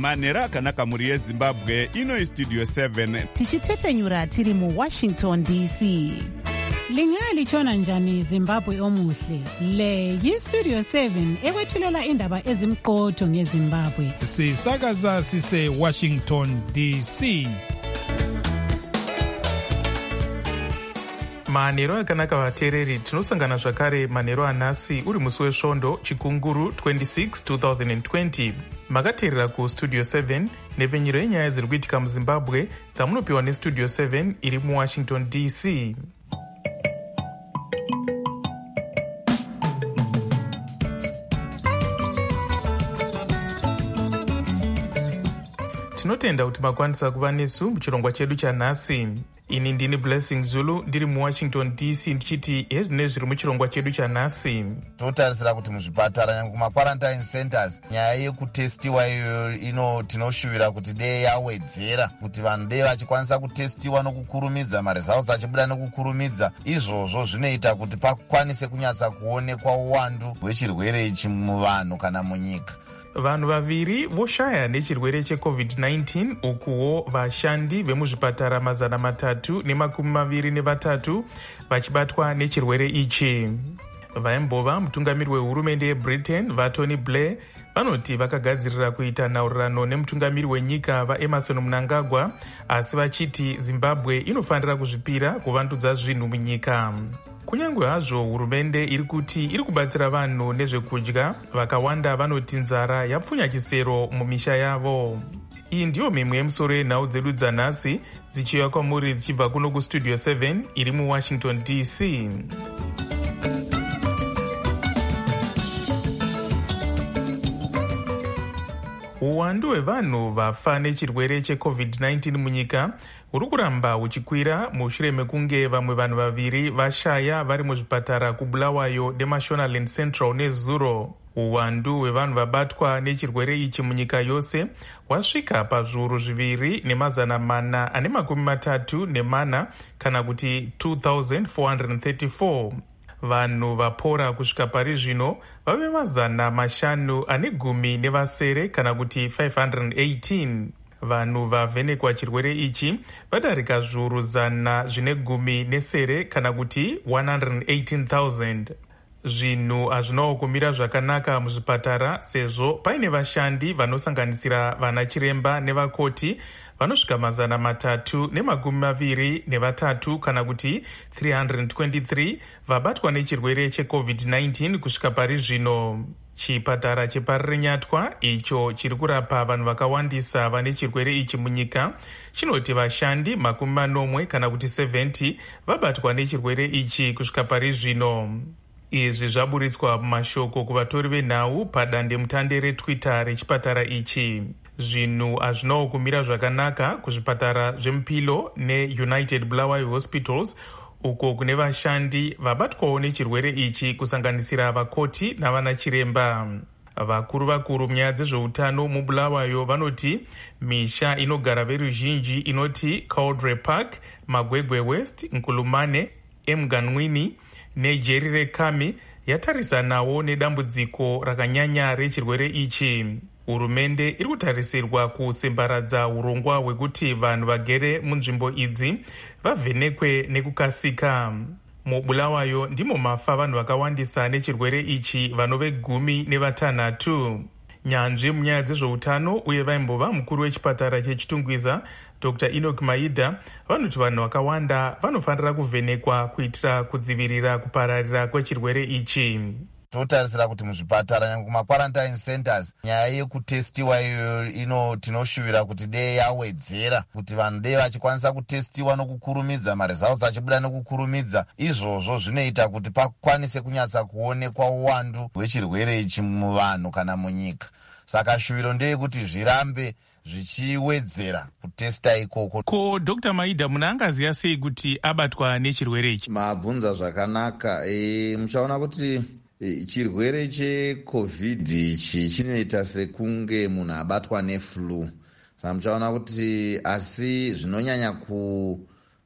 manhero akanaka mhuri yezimbabwe. Ino Studio 7 tichitefenyura tiri muWashington DC. Lingalitshona njani Zimbabwe omuhle? Le yiStudio 7 ekwethulela indaba ezimqotho ngeZimbabwe. Sisakaza sise Washington DC. Manhero akanaka vateereri, tinosangana zvakare manhero anhasi uri musi wesvondo chikunguru 26 2020. Makateerera kuStudio 7 nepfenyuro yenyaya dziri kuitika muZimbabwe dzamunopiwa neStudio 7 iri muWashington DC. Tinotenda kuti makwanisa kuva nesu muchirongwa chedu chanhasi. Ini ndini Blessing Zulu ndiri muWashington DC ndichiti hezvine zviri muchirongwa chedu chanhasi. Totarisira kuti muzvipatara nyangwe kumaquarantine centers nyaya yekutestiwa iyo tinoshuvira kuti dei yawedzera, kuti vanhu dei vachikwanisa kutestiwa nokukurumidza, maresults achibuda nokukurumidza. Izvozvo zvinoita kuti pakwanise kunyatsa kuonekwa uwandu hwechirwere ichi muvanhu kana munyika. Vanhu vaviri voshaya nechirwere cheCovid-19, ukuwo vashandi vemuzvipatara 323 vachibatwa nechirwere ichi. Vaimbova mutungamiri wehurumende yeBritain vaTony Blair vanoti vakagadzirira kuita nhaurirano nemutungamiri wenyika vaEmerson Mnangagwa, asi vachiti Zimbabwe inofanira kuzvipira kuvandudza zvinhu munyika. Kunyange hazvo hurumende iri kuti iri kubatsira vanhu nezvekudya, vakawanda vanoti nzara yapfunya chisero mumisha yavo. Iyi ndiyo mimwe yemusoro yenhau dzedu dzanhasi dzichiuya kwamuri dzichibva kuno kuStudio 7 iri muWashington DC. Uwandu hwevanhu vafa nechirwere cheCovid-19 munyika huri kuramba huchikwira mushure mekunge vamwe vanhu vaviri vashaya vari muzvipatara kuBulawayo neMashonaland Central neZuro. Uwandu hwevanhu vabatwa nechirwere ichi munyika yose hwasvika pazviuru 2,434 kana kuti 2,434. Vanhu vapora kusvika pari zvino vave 510 kana kuti 518. Vanhu vavhenekwa chirwere ichi vadarika zviuru 110 kana kuti 118,000. Zvinhu hazvinawo kumira zvakanaka muzvipatara sezvo paine vashandi vanosanganisira vana chiremba nevakoti vanosvika 323 kana kuti 323 vabatwa nechirwere cheCovid-19 kusvika pari zvino. Chipatara cheParirenyatwa, icho chiri kurapa vanhu vakawandisa vane chirwere ichi munyika, chinoti vashandi 40 kana kuti 70 vabatwa nechirwere ichi kusvika pari zvino. Izvi zvaburitswa mumashoko kuvatori venhau padandemutande reTwitter rechipatara ichi. Zvinhu hazvinawo kumira zvakanaka kuzvipatara zvemupilo neUnited Bulawayo Hospitals, uko kune vashandi vabatwawo nechirwere ichi kusanganisira vakoti navana chiremba. Vakuru munyaya dzezveutano muBulawayo vanoti misha inogara veruzhinji inoti Cauldre Park, Magwegwe West, Nkulumane, Emganwini neJerire Kami yatarisanawo nedambudziko rakanyanya rechirwere ichi. Hurumende iri kutarisirwa kusembaradza urongwa hwekuti vanhu vagere munzvimbo idzi vavhenekwe nekukasika. MuBulawayo ndimo mafa vanhu vakawandisa nechirwere ichi, vanove 16. Nyanzvi munyaya dzezveutano uye vaimbova mukuru wechipatara chechitungwiza Dr. Enoch Maida vanoti vanhu vakawanda vanofanira kuvhenekwa kuitira kudzivirira kupararira kwechirwere ichi. Totarisira kuti muzvipatara nyangwe kumaquarantine centers nyaya yekutestiwa iyo tinoshuvira kuti dei yawedzera, kuti vanhu dei vachikwanisa kutestiwa nokukurumidza, maresults achibuda nokukurumidza. Izvozvo zvinoita kuti pakwanise kunyatsa kuonekwa uwandu hwechirwere ichi muvanhu kana munyika. Saka shuviro ndeyekuti zvirambe zvichiwedzera kutesta ikoko. Ko Dr. Maida muna angaziya sei kuti abatwa nechirwere ichi? Mabvunza zvakanaka. Muchaona kuti chirwere cheCovid ichi chinoita sekunge munhu abatwa neflu. Saka muchaona kuti asi zvinonyanya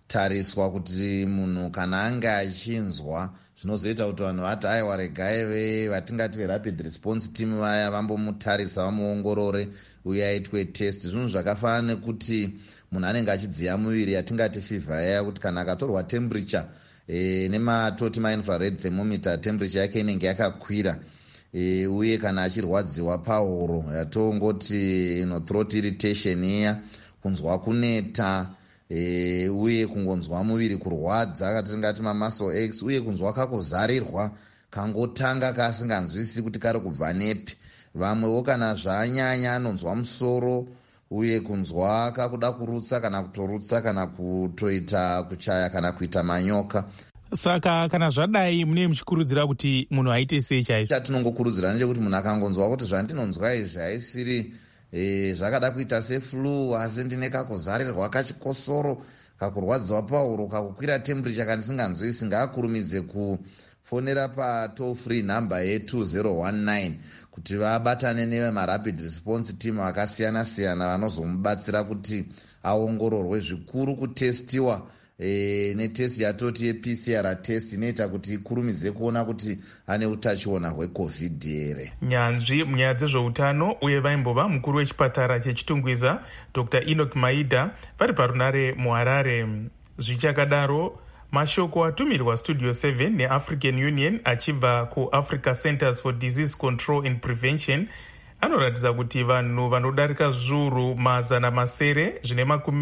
zvinotariswa kuti munhu kana anga achinzwa zvinozoita kuti vanhu vati aiwa regai vatingati verapid response team vaya vambomutarisa vamuongorore uye aitwe test. Zvinhu zvakafanana nekuti munhu anenge achidziya muviri yatingati fever yaya, kuti kana akatorwa temperature nematoti mainfrared thermometer temperature yake inenge yakakwira, uye kana achirwadziwa pahuro yatongoti throat irritation iya, kunzwa kuneta, uye kungonzwa muviri kurwadza katingati mamuscle aches, uye kunzwa kakuzarirwa kangotanga kasinganzwisisi kuti kari kubva nepi. Vamwewo kana zvanyanya anonzwa musoro uye kunzwa kakuda kurutsa kana kutorutsa kana kutoita kuchaya kana kuita manyoka. Saka kana zvadai mune muchikurudzira kuti munhu aite sei chaizvo? Chatinongokurudzira ndechekuti munhu akangonzwa kuti zvandinonzwa izvi haisiri zvakada kuita seflu, asi ndine kakuzarirwa kachikosoro, kakurwadziwa pahuro, kakukwira temperature kandisinganzwisi, ngaakurumidze kufonera patoll free number ye2019 kuti vabatane nevemarapid response team vakasiyana siyana vanozomubatsira kuti aongororwe, zvikuru kutestiwa netesti yatoti yePCR test inoita kuti ikurumidze kuona kuti ane utachiona hweCovid here. Nyanzvi munyaya dzezveutano uye vaimbova mukuru wechipatara chechitungwiza Dr. Enoch Maida vari parunare muHarare. Zvichakadaro, mashoko atumirwa Studio 7 neAfrican Union achibva kuAfrica Centers for Disease Control and Prevention anoratidza kuti vanhu vanodarika zviuru mazana masere zvine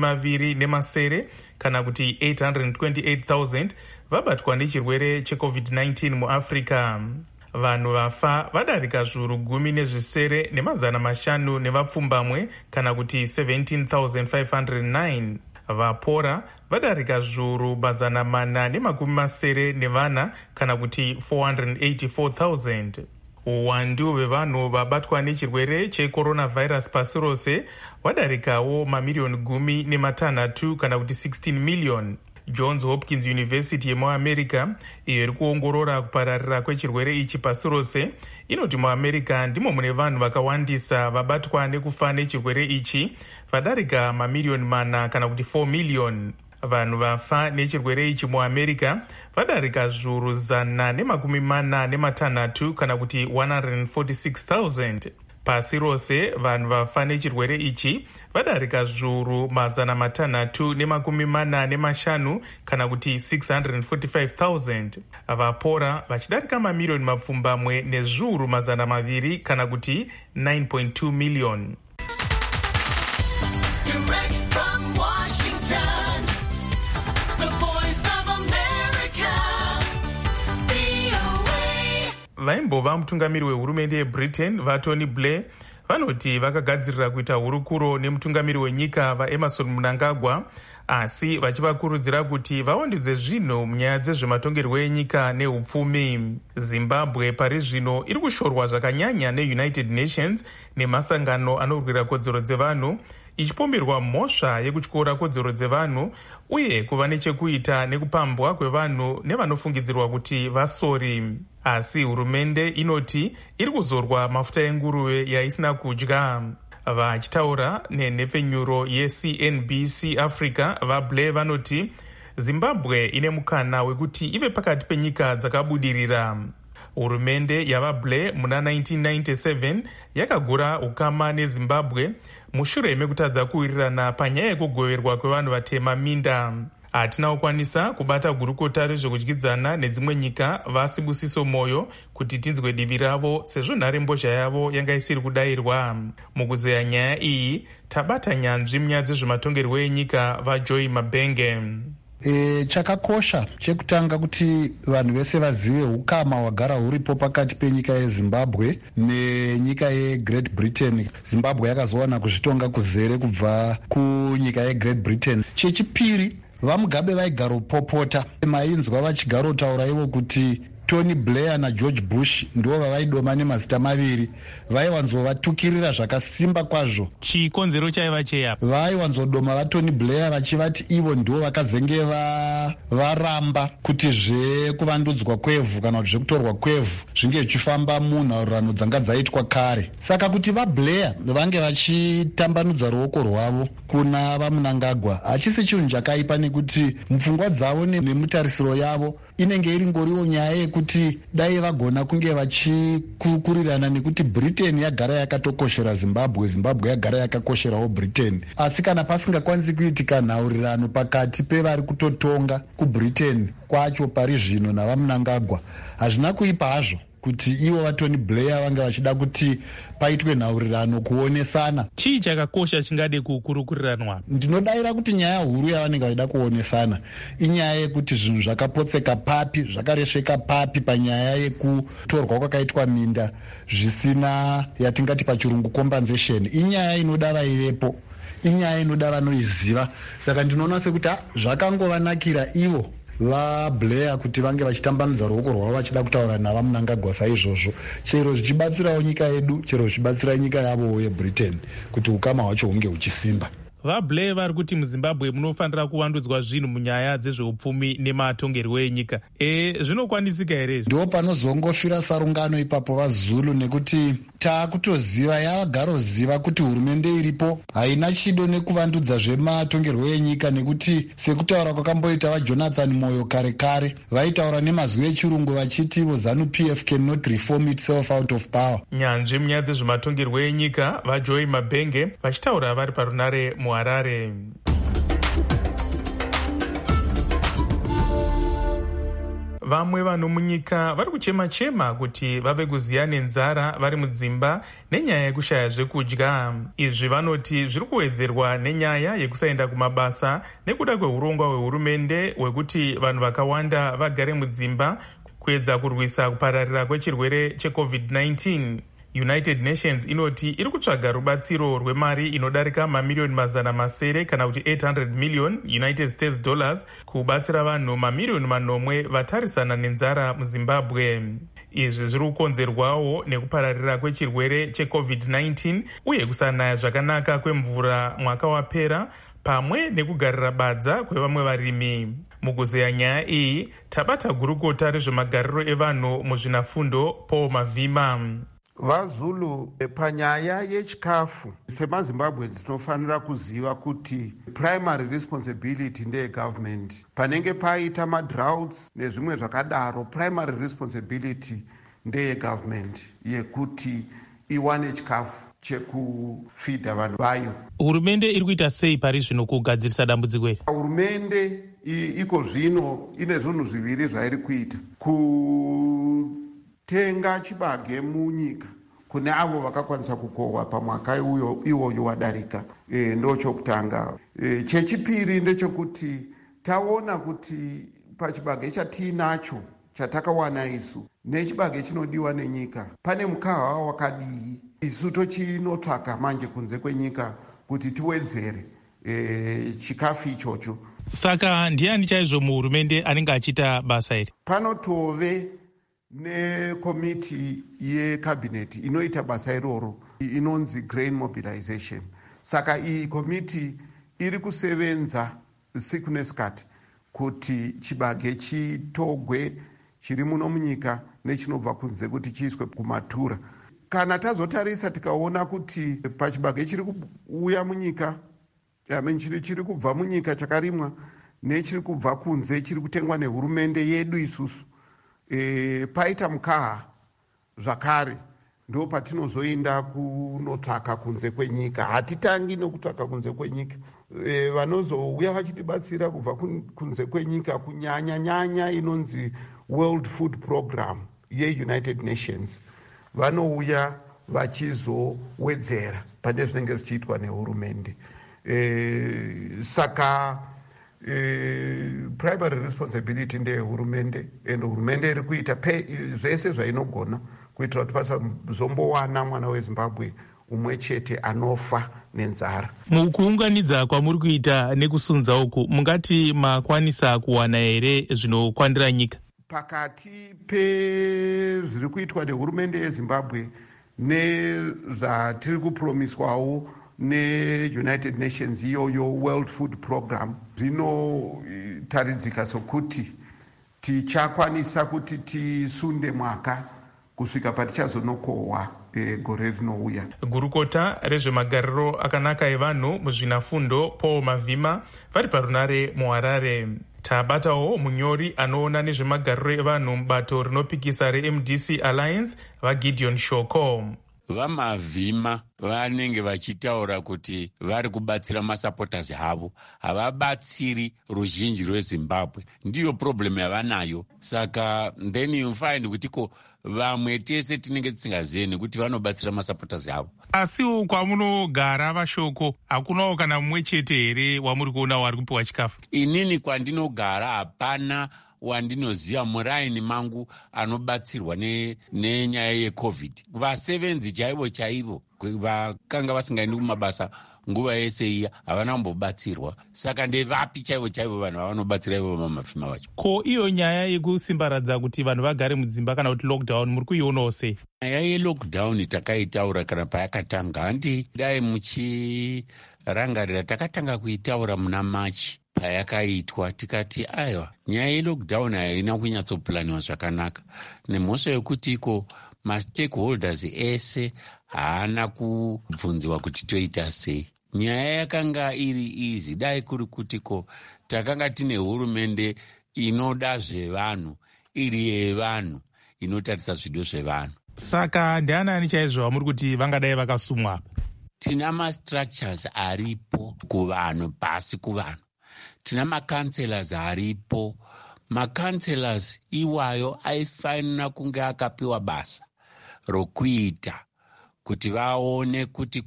20 kana kuti 828,000 vabatwa nechirwere cheCovid-19 muAfrica. Vanhu vafa vadarika zviuru 10 nemazana 5 nevapfumbamwe kana kuti 17,509. Vapora vadarika zviuru mazana 480 kana kuti 484,000. Uwandu hwevanhu vabatwa nechirwere checoronavirus pasi rose wadarikawo mamiliyoni 16 kana kuti 16 million. Johns Hopkins University yemuAmerica iyo iri kuongorora kupararira kwechirwere ichi pasi rose inoti muAmerica ndimo mune vanhu vakawandisa vabatwa nekufa nechirwere ichi, vadarika mamiliyoni 4 kana kuti 4 million. Vanhu vafa nechirwere ichi muAmerica vadarika zviuru 146 kana kuti 146,000. Pasi rose vanhu vafa nechirwere ichi vadarika zviuru 345 kana kuti 645,000. Vapora vachidarika mamiliyoni mapfumbamwe nezviuru 200 kana kuti 9.2 million. Vaimbova mutungamiri wehurumende yeBritain vaTony Blair vanoti vakagadzirira kuita hurukuro nemutungamiri wenyika vaEmerson Mnangagwa, asi vachivakurudzira kuti vawandudze zvinhu munyaya dzezvematongerwo enyika neupfumi. Zimbabwe pari zvino iri kushorwa zvakanyanya neUnited Nations nemasangano anorwira kodzero dzevanhu, ichipomberwa mhosva yekutyora kodzero dzevanhu uye kuva nechekuita nekupambwa kwevanhu nevanofungidzirwa kuti vasori. Asi hurumende inoti iri kuzorwa mafuta enguruve yaisina kudya. Vachitaura nenhepfenyuro yeCNBC Africa, vaBlair vanoti Zimbabwe ine mukana wekuti ive pakati penyika dzakabudirira. Hurumende yavaBlair muna 1997 yakagura ukama neZimbabwe mushure mekutadza kuwirirana panyaya yekugoverwa kwevanhu vatema minda. Hatina kukwanisa kubata gurukota rezvekudyidzana nedzimwe nyika vaSibusiso Moyo kuti tinzwe divi ravo sezvo nharembozha yavo yanga isiri kudayirwa. Mukuzeya nyaya iyi tabata nyanzvi munyaya dzezvematongerwo enyika vaJoy Mabenge. Chakakosha chekutanga kuti vanhu vese vazive ukama hwagara huripo pakati penyika yeZimbabwe nenyika yeGreat Britain. Zimbabwe yakazowana kuzvitonga kuzere kubva kunyika yeGreat Britain. Chechipiri, vaMugabe vaigara popota mainzwa vachigarotaura ivo kuti Tony Blair naGeorge Bush ndo vavaidoma nemazita maviri, vaiwanzovatukirira zvakasimba kwazvo. Chikonzero chaiva cheyapa, vaiwanzodoma vaTony Blair vachivati ivo ndo vakazenge varamba kuti zvekuvandudzwa kwevhu kana kuti zvekutorwa kwevhu zvinge zvichifamba munhaurirano dzanga dzaitwa kare. Saka kuti vaBlair vange vachitambanudza ruoko rwavo kuna vaMnangagwa hachisi chinhu chakaipa, nekuti mupfungwa dzavo nemutarisiro yavo inenge iri ngoriwo nyaya yekuti dai vagona kunge vachikukurirana, nekuti Britain yagara yakatokoshera Zimbabwe, Zimbabwe yagara yakakosherawo Britain. Asi kana pasingakwanisi kuitika nhaurirano pakati pevari kutotonga kuBritain kwacho pari zvino navaMnangagwa, hazvina kuipa hazvo kuti ivo vaTony Blair vange vachida kuti paitwe nhaurirano kuonesana. Chii chakakosha chingade kukurukuriranwa? Ndinodayira kuti nyaya huru yavanenge vachida kuonesana inyaya yekuti zvinhu zvakapotseka papi, zvakaresveka papi panyaya yekutorwa kwakaitwa minda zvisina yatingati pachirungu compensation. Inyaya inoda vaivepo, inyaya inoda vanoiziva. Saka ndinoona sekuti zvakangovanakira ivo vaBlair kuti vange vachitambanudza ruoko rwavo vachida kutaura navaMnangagwa saizvozvo, chero zvichibatsirawo nyika yedu, chero zvichibatsira nyika yavo yeBritain kuti ukama hwacho hunge huchisimba. VaBlair vari kuti muZimbabwe munofanira kuvandudzwa zvinhu munyaya dzezveupfumi nematongerwo enyika. Zvinokwanisika here? Ndo panozongofira sarungano ipapo vaZulu, nekuti taakutoziva yavagaroziva kuti hurumende iripo haina chido nekuvandudza zvematongerwo enyika, nekuti sekutaura kwakamboita vaJonathan Moyo kare kare vaitaura nemazwi echirungu vachiti ZANU-PF cannot reform itself out of power. Nyanzvi munyaya dzezvematongerwo enyika vaJoy Mabhenge vachitaura vari parunare muHarare. Vamwe vanhu munyika vari kuchema-chema kuti vave kuziya nenzara vari mudzimba nenyaya yekushaya zvekudya. Izvi vanoti zviri kuwedzerwa nenyaya yekusaenda kumabasa nekuda kweurongwa hwehurumende hwekuti vanhu vakawanda vagare mudzimba kuedza kurwisa kupararira kwechirwere cheCovid-19. United Nations inoti iri kutsvaga rubatsiro rwemari inodarika mamiliyoni 700 kana kuti 800 million United States dollars kubatsira vanhu mamiliyoni 9 vatarisana nenzara muZimbabwe. Izvi zviri kukonzerwawo nekupararira kwechirwere cheCovid-19 uye kusanaya zvakanaka kwemvura mwaka wapera pamwe nekugarira badza kwevamwe varimi. Mukuzeya nyaya iyi tabata gurukota rezvemagariro evanhu muzvinafundo Paul Mavhima. VaZulu panyaya yechikafu semaZimbabwe tinofanira kuziva kuti primary responsibility ndeyegovernment. Panenge paita madroughts nezvimwe zvakadaro, primary responsibility ndeyegovernment yekuti iwane chikafu chekufidha vanhu vayo. Hurumende iri kuita sei pari zvino kugadzirisa dambudziko iri? Hurumende iko zvino ine zvinhu zviviri zvairi kuita: kutenga chibage munyika kune avo vakakwanisa kukohwa pamwaka iwoyo wadarika. Ndo chokutanga. Chechipiri ndechekuti taona kuti pachibage chatiinacho chatakawana isu nechibage chinodiwa nenyika pane mukaha wakadii. Isu tochinotsvaka manje kunze kwenyika kuti tiwedzere chikafu ichocho. Saka ndiani chaizvo muhurumende anenge achiita basa iri? Panotove nekomiti yekabineti inoita basa iroro inonzi grain mobilization. Saka iyi komiti iri kusevenza siku nesikati kuti chibage chitogwe chiri muno munyika nechinobva kunze kuti chiiswe kumatura. Kana tazotarisa tikaona kuti pachibage chiri kuuya munyika, chiri kubva munyika chakarimwa nechiri kubva kunze chiri kutengwa nehurumende yedu isusu, paita mukaha zvakare, ndo patinozoenda kunotsvaka kunze kwenyika. Hatitangi nokutsvaka kunze kwenyika. Vanozouya vachitibatsira kubva kunze kwenyika kunyanya inonzi World Food Program yeUnited Nations vanouya vachizowedzera pane zvinenge zvichiitwa nehurumende. Saka primary responsibility ndeyehurumende, and hurumende iri kuita zvese zvainogona kuitira kuti pasazombowana mwana weZimbabwe umwe chete anofa nenzara. Mukuunganidza kwamuri kuita nekusunza uku, mungati makwanisa kuwana here zvinokwanira nyika? pakati pezviri kuitwa nehurumende yezimbabwe nezvatiri kupromiswawo neunited nations iyoyo world food program zvinotaridzika sokuti tichakwanisa kuti tisunde mwaka kusvika patichazonokohwa gore rinouya. Gurukota rezvemagariro akanaka evanhu muzvinafundo Paul Mavhima vari parunare muHarare. Tabatawo munyori anoona nezvemagariro evanhu mubato rinopikisa reMDC Alliance vaGideon Shoko. VaMavhima vanenge vachitaura kuti vari kubatsira masupporters havo, havabatsiri ruzhinji rweZimbabwe. Ndiyo problem yavanayo. Saka then you find kuti vamwe tese tinenge tisingazivi nekuti vanobatsira masupporters havo. Asiwo kwamunogara vaShoko, hakunawo kana mumwe chete here wamuri kuona wari kupiwa chikafu? Inini kwandinogara hapana wandinoziva muraini mangu anobatsirwa nenyaya yeCovid. Vasevenzi chaivo vakanga vasingaendi kumabasa nguva yese iya havana kumbobatsirwa. Saka ndevapi chaivo vanhu vavanobatsira ivo vaMavhima vacho? Ko iyo nyaya yekusimbaradza kuti vanhu vagare mudzimba kana kuti lockdown muri kuionawo sei? Nyaya yelockdown takaitaura kana payakatanga. Handi dai muchirangarira takatanga kuitaura muna Machi payakaitwa, tikati aiwa nyaya yelockdown haina kunyatsoplaniwa zvakanaka nemhosva yekuti mastakeholders ese haana kubvunziwa kuti toita sei. Nyaya yakanga iri easy dai kuri kuti takanga tine hurumende inoda zvevanhu, iri yevanhu, inotarisa zvido zvevanhu. Saka ndianani chaizvo vamuri kuti vangadai vakasumwa? Tina mastructures aripo kuvanhu, pasi kuvanhu. Tina macounselors aripo. Macounselors iwayo aifanira kunge akapiwa basa rokuita kuti vaone kuti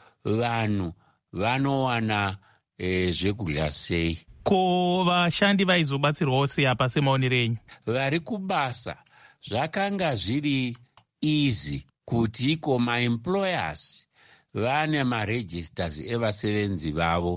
vanhu vanowana zvekudya sei. Ko vashandi vaizobatsirwawo sei apa semaonero enyu? Vari kubasa zvakanga zviri easy kuti maemployers vane maregisters evasevenzi vavo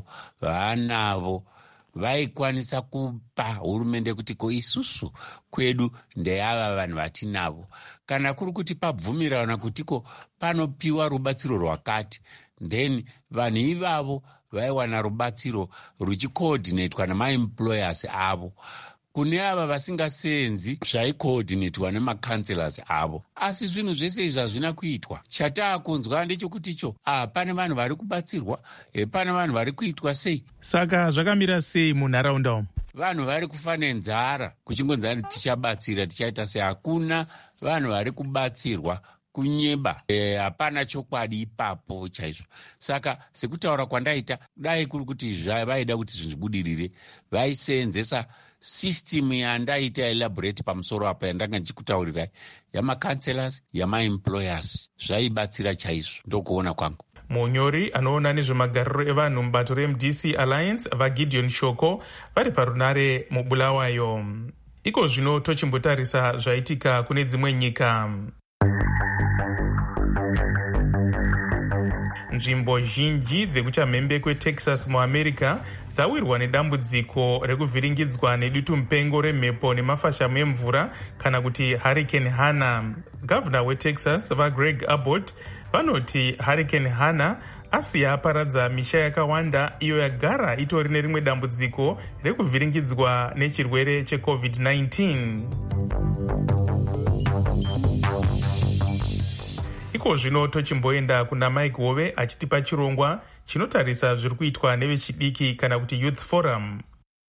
vanavo, vaikwanisa kupa hurumende kuti isusu kwedu ndeyava vanhu vatinavo. Kana kuri kuti pabvumirana kuti panopiwa rubatsiro rwakati, then vanhu ivavo vaiwana rubatsiro ruchicoordinatwa namaemployers avo. Kune ava vasingasenzi zvaicoordinatwa nemacounselors avo. Asi zvinhu zvese izvi hazvina kuitwa. Chataakunzwa ndechekuti pane vanhu vari kubatsirwa, pane vanhu vari kuitwa sei. Saka zvakamira sei munharaunda umu? Vanhu vari kufa nenzara, kuchingonzani tichabatsira tichaita sei. Hakuna vanhu vari kubatsirwa kunyeba. Hapana chokwadi ipapo chaizvo. Saka sekutaura kwandaita, dai kuri kuti vaida kuti zvinhu zvibudirire, vaisenzesa system yandaita elaborate pamusoro apa yandanga ndichikutaurirai, yamacounselors, yamaemployers, zvaibatsira chaizvo, ndokuona kwangu. Munyori anoona nezvemagariro evanhu mubato reMDC Alliance vaGideon Shoko vari parunare muBulawayo. Iko zvino tochimbotarisa zvaitika kune dzimwe nyika. Nzvimbo zhinji dzekuchamhembe kweTexas muAmerica dzawirwa nedambudziko rekuvhiringidzwa nedutu mupengo remhepo nemafashamu emvura kana kuti Hurricane Hannah. Gavana weTexas vaGreg Abbott vanoti Hurricane Hannah asiya aparadza misha yakawanda iyo yagara itori nerimwe dambudziko rekuvhiringidzwa nechirwere cheCovid-19. Iko zvino tochimboenda kuna Mike Hove achitipa chirongwa chinotarisa zviri kuitwa nevechidiki kana kuti Youth Forum.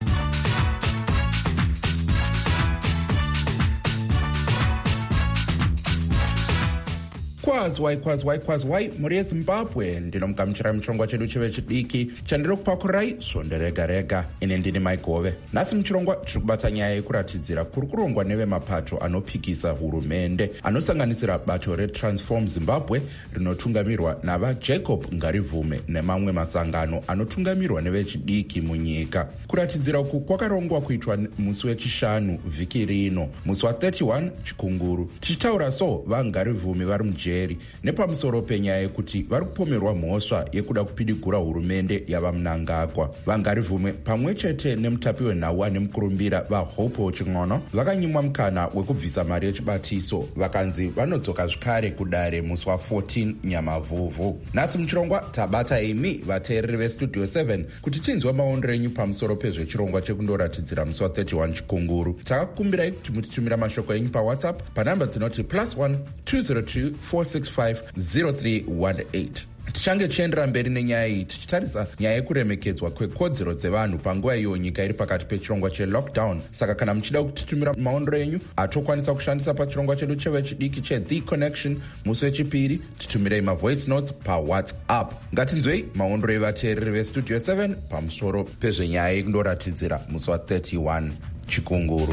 kwazwai mhuri yezimbabwe ndinomugamuchira muchirongwa chedu chevechidiki chandiri kupakurai svonde rega rega. Ine ndini Mike Hove. Nhasi muchirongwa tiri kubata nyaya yekuratidzira kuri kurongwa nevemapato anopikisa hurumende anosanganisira bato reTransform Zimbabwe rinotungamirwa navaJacob Ngarivume nemamwe masangano anotungamirwa nevechidiki munyika. Kuratidzira uku kwakarongwa kuitwa musi wechishanu vhiki rino, musi wa31 Chikunguru. Tichitaura so vaNgarivume vari mujeri vateereri nepamusoro penyaya yekuti vari kupomerwa mhosva yekuda kupidigura hurumende yava Mnangagwa. Vangarivhume pamwe chete nemutapi wenhau ane mukurumbira vaHope Ching'ono vakanyimwa mukana wekubvisa mari yechibatiso, vakanzi vanodzoka zvakare kudare musi wa14 Nyamavhuvhu. Nhasi muchirongwa tabata imi vateereri vestudio 7 kuti tinzwe maondero enyu pamusoro pezvechirongwa chekundoratidzira musi wa31 Chikunguru. Takakukumbirai kuti mutitumira mashoko enyu paWhatsApp panhamba dzinoti +1 202 465 0318. Tichange tichiendera mberi nenyaya iyi tichitarisa nyaya yekuremekedzwa kwekodzero dzevanhu panguva iyo nyika iri pakati pechirongwa chelockdown. Saka kana muchida kutitumira maondero enyu atokwanisa kushandisa pachirongwa chedu chevechidiki cheThe Connection musi wechipiri, titumirei mavoice notes paWhatsApp. Ngatinzwei maondero evateereri vestudio 7 pamusoro pezvenyaya yekundoratidzira musi wa31 Chikunguru.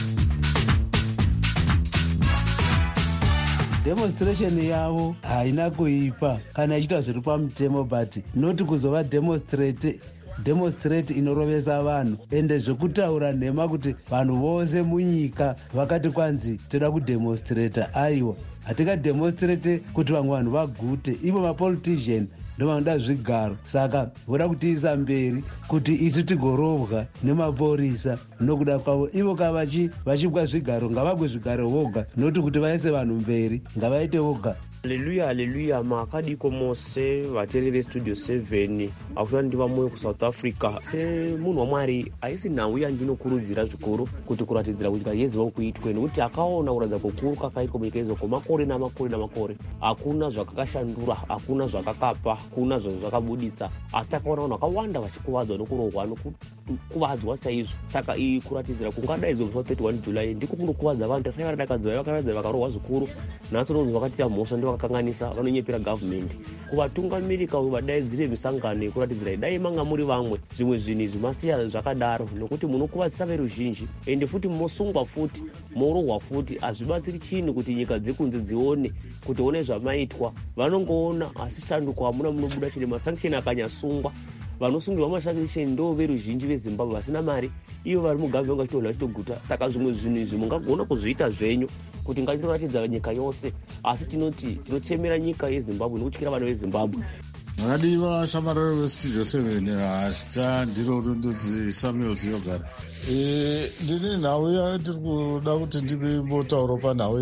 Demonstration yavo haina kuipa kana ichita zviri pamutemo, but noti kuzova demonstrate inorovesa vanhu ende zvekutaura nhema kuti vanhu vose munyika vakati kwanzi toda kudemonstrata. Aiwa, hatingademonstrate kuti vamwe vanhu vagute. Ivo mapolitician ndovanoda zvigaro, saka voda kutiisa mberi kuti isu tigorovwa nemaporisa nokuda kwavo. Ivo ka vachipwa zvigaro ngavagwe zvigaro voga, noti kuti vaise vanhu mberi ngavaite voga. Haleluya, haleluya. Makadiko mose vateereri vestudio 7 akushanda ndiva moyo kuSouth Africa. Semunhu waMwari haisi nhau yandinokurudzira zvikuru kuti kuratidzira kuti kayeziva kuitwe, nekuti akaona kuratidza kukuru kakaitwa munyika yezo kwemakore namakore. Hakuna zvakakashandura, hakuna zvakakapa, hakuna zvakabuditsa, asi takaona vanhu vakawanda vachikuvadzwa nokurohwa nokukuvadzwa chaizvo. Saka iyi kuratidzira kungadaidzwa musi wa31 July ndiko kunokuvadza vanhu. Tasai varadakadzwa vakaradza vakarohwa zvikuru, nhasi unonzi vakatiita mhosva vakakanganisa vanonyepera gavhumende. Kuvatungamiri kavo vadaidzire misangano yekuratidzira dai manga muri vamwe zvimwe zvinhu izvi masiya zvakadaro, nokuti munokuvadzisa veruzhinji ende futi mosungwa futi morohwa futi. Hazvibatsiri chinhu kuti nyika dzekunze dzione kuti one zvamaitwa, vanongoona asi chanduko hamuna munobuda chine. Masanction akanyasungwa, vanosungirwa masanction ndo veruzhinji veZimbabwe vasina mari, ivo vari mugavhimende vachitorwa vachitoguta. Saka zvimwe zvinhu izvi mungagona kuzviita zvenyu kuti ngatiratidza nyika yose, asi tinochemera nyika yeZimbabwe nokutyira vana veZimbabwe. Vakadiva shamararo vestudio 7 hasita ndiro rundudzi Samuel Ziyogara. Ndine nhau yatiri kuda kuti ndimbotaura panhau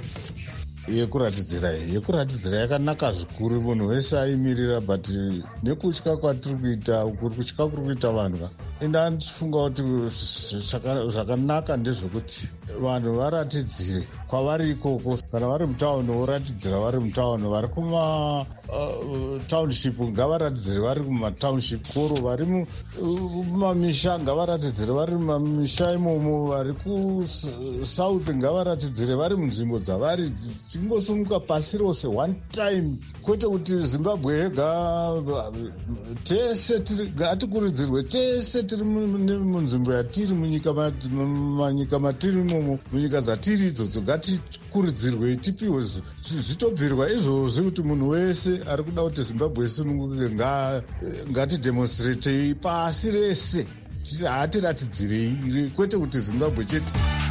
yekuratidzira yakanaka zvikuru, munhu wese aimirira, but nekutya kwatiri kuita ukuri, kutya kuri kuita vanhu ende andichifunga kuti zvakanaka ndezvekuti vanhu varatidzire kwavari ikoko. Kana vari mutaundi voratidzira vari mutaundi, vari kumatownship ngavaratidzire vari kumatownship koro, vari mumamisha ngavaratidzire vari mumamisha imomo, vari kusouth ngavaratidzire vari munzvimbo dzavari. Tingosunguka pasi rose one time, kwete kuti Zimbabwe yega, tese ngatikuridzirwe, tese tiri munzvimbo yatiri, manyika matiri imomo, munyika dzatiri idzodzo ngatikuridzirwe, tipiwe zvitobvirwa izvozvi kuti munhu wese ari kuda kuti Zimbabwe isununguke ngatidemonstratei pasi rese, hatiratidzirei, kwete kuti Zimbabwe chete.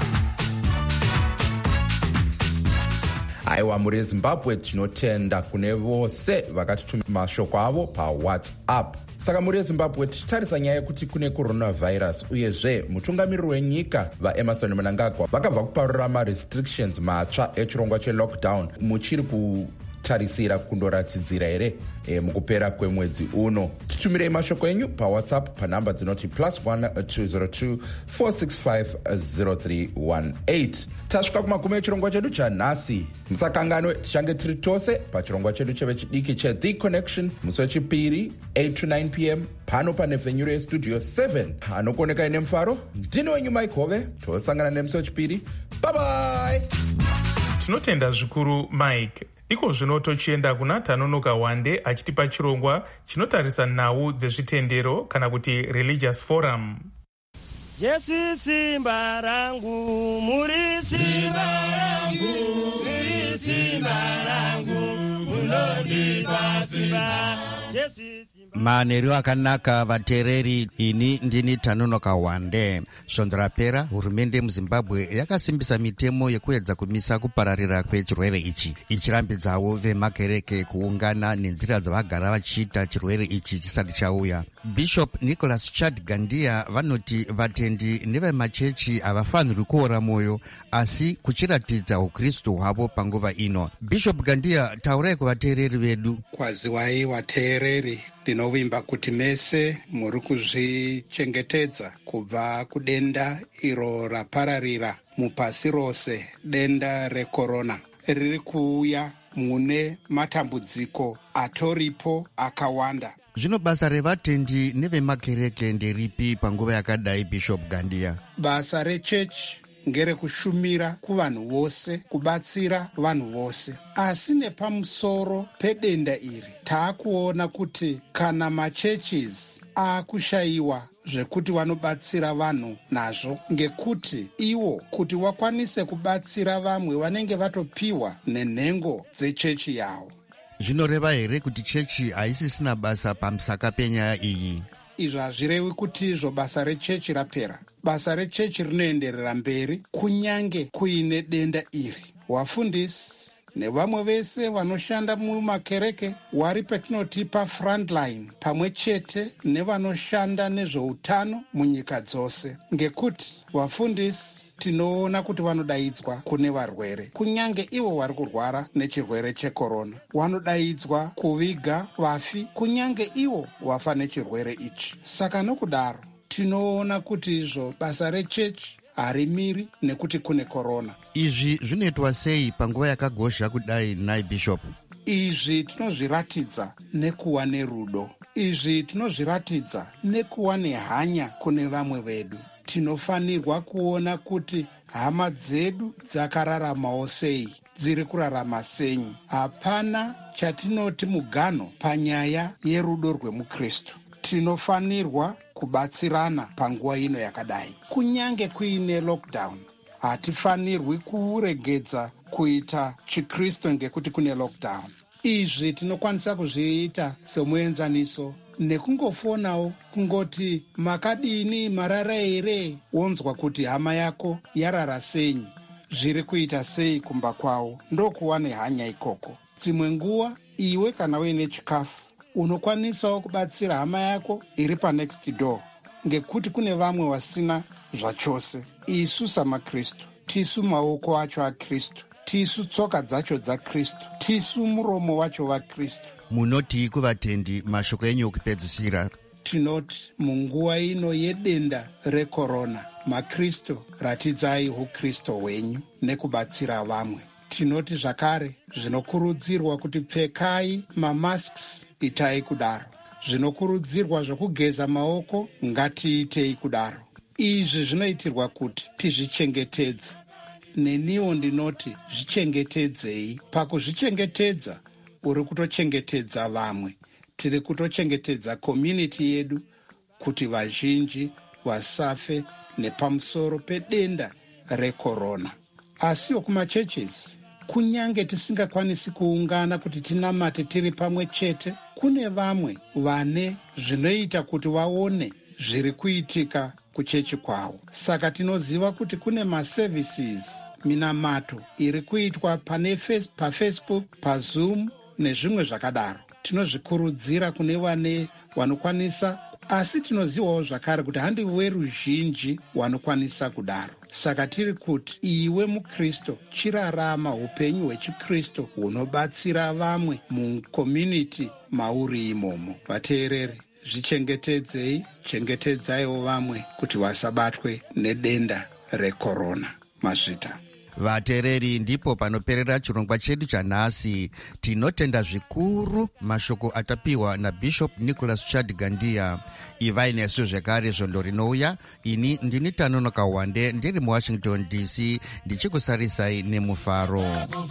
Aiwa, muri veZimbabwe tinotenda kune vose vakatitumira mashoko avo paWhatsApp. Saka muri veZimbabwe tichitarisa nyaya yekuti kune coronavirus, uyezve mutungamiriri wenyika vaEmmerson Mnangagwa vakabva kuparura marestrictions matsva echirongwa chelockdown. Muchiri kutarisira kundoratidzira here mukupera kwemwedzi uno? Titumirei mashoko enyu paWhatsApp panhamba dzinoti +1 202 465 0318. Tasvika kumagumo echirongwa chedu chanhasi. Musakanganwe, tichange tiri tose pachirongwa chedu chevechidiki cheThe Connection musi wechipiri 8 to 9 p.m. pano panevhenyuro yestudio 7. Anokuonekai nemufaro ndino wenyu Mike Hove. Tosangana nemusi wechipiri. Bye bye. Tinotenda zvikuru Mike. Iko zvino tochienda kuna Tanonoka Wande achitipa chirongwa chinotarisa nhau dzezvitendero kana kuti religious forum. Jesu simba rangu, muri simba rangu, muri simba rangu, munondipa simba. Jesu simba manheru akanaka vateereri. Ini ndini Tanonoka Wande. Svondo rapera hurumende muZimbabwe yakasimbisa mitemo yekuedza kumisa kupararira kwechirwere ichi, ichirambidzawo vemakereke kuungana nenzira dzavagara vachiita chirwere ichi chisati chauya. Bishop Nicholas Chad Gandia vanoti vatendi nevemachechi havafanirwi kuora mwoyo asi kuchiratidza ukristu hwavo panguva ino. Bishop Gandia, taurai kuvateereri vedu. Kwaziwai vateereri, ndinovimba kuti mese muri kuzvichengetedza kubva kudenda iro rapararira mupasi rose, denda rekorona riri kuuya mune matambudziko atoripo akawanda. Zvino basa revatendi nevemakereke nderipi panguva yakadai, Bishop Gandia? Basa rechechi ngerekushumira kuvanhu vose, kubatsira vanhu vose. Asi nepamusoro pedenda iri taakuona kuti kana machurches aakushayiwa zvekuti vanobatsira vanhu nazvo, ngekuti iwo kuti wakwanise kubatsira vamwe vanenge vatopiwa nenhengo dzechechi yawo. Zvinoreva here kuti chechi haisisina basa pamusaka penyaya iyi? Izvo hazvirevi kuti izvo basa rechechi rapera. Basa rechechi rinoenderera mberi kunyange kuine denda iri. Wafundisi nevamwe vese vanoshanda mumakereke vari petinoti pafrontline, pamwe chete nevanoshanda nezveutano munyika dzose, ngekuti vafundisi tinoona kuti vanodaidzwa kune varwere, kunyange ivo vari kurwara nechirwere chekorona. Vanodaidzwa kuviga vafi, kunyange ivo vafa nechirwere ichi. Saka nokudaro tinoona kuti izvo basa rechechi harimiri nekuti kune korona. Izvi zvinoitwa sei panguva yakagozha kudai, nai Bishop? Izvi tinozviratidza nekuva nerudo. Izvi tinozviratidza nekuva nehanya kune vamwe vedu. Tinofanirwa kuona kuti hama dzedu dzakararamawo sei, dziri kurarama senyi. Hapana chatinoti muganho panyaya yerudo rwemukristu. Tinofanirwa kubatsirana panguva ino yakadai. Kunyange kuine lockdown, hatifanirwi kuregedza kuita chikristu ngekuti kune lockdown. Izvi tinokwanisa kuzviita semuenzaniso nekungofonawo kungoti makadini, marara here, wonzwa kuti hama yako yarara senyi, zviri kuita sei kumba kwawo. Ndokuva nehanya ikoko. Dzimwe nguva iwe kana uine chikafu unokwanisawo kubatsira hama yako iri panext door, ngekuti kune vamwe vasina zvachose. Isu samakristu, tisu maoko acho aKristu, tisu tsoka dzacho dzaKristu, tisu muromo wacho waKristu. Munoti kuvatendi mashoko enyu okupedzisira? Tinoti munguva ino yedenda rekorona, maKristu ratidzai ukristu hwenyu nekubatsira vamwe. Tinoti zvakare zvinokurudzirwa kuti pfekai mamasks, itai kudaro. Zvinokurudzirwa zvokugeza maoko, ngatiitei kudaro. Izvi zvinoitirwa kuti tizvichengetedze. Neniwo ndinoti zvichengetedzei. Pakuzvichengetedza uri kutochengetedza vamwe. Tiri kutochengetedza community yedu kuti vazhinji vasafe nepamusoro pedenda rekorona. Asiwo kumachurches, kunyange tisingakwanisi kuungana kuti tinamate tiri pamwe chete, kune vamwe vane zvinoita kuti vaone zviri kuitika kuchechi kwavo. Saka tinoziva kuti kune maservices, minamato iri kuitwa paFacebook, paZoom nezvimwe zvakadaro. Tinozvikurudzira kune vane vanokwanisa, asi tinozivawo zvakare kuti handi veruzhinji vanokwanisa kudaro. Saka tiri kuti iwe mukristu chirarama upenyu hwechikristu hunobatsira vamwe mucommunity mauri imomo. Vateereri, zvichengetedzei, chengetedzaiwo vamwe kuti vasabatwe nedenda rekorona. Mazvita. Vateereri, ndipo panoperera chirongwa chedu chanhasi. Tinotenda zvikuru mashoko atapiwa naBishop Nicholas Chad Gandia. Ivai nesu zvekare svondo rinouya. Ini ndini Tanonoka Wande, ndiri muWashington DC, ndichikusarisai nemufaro.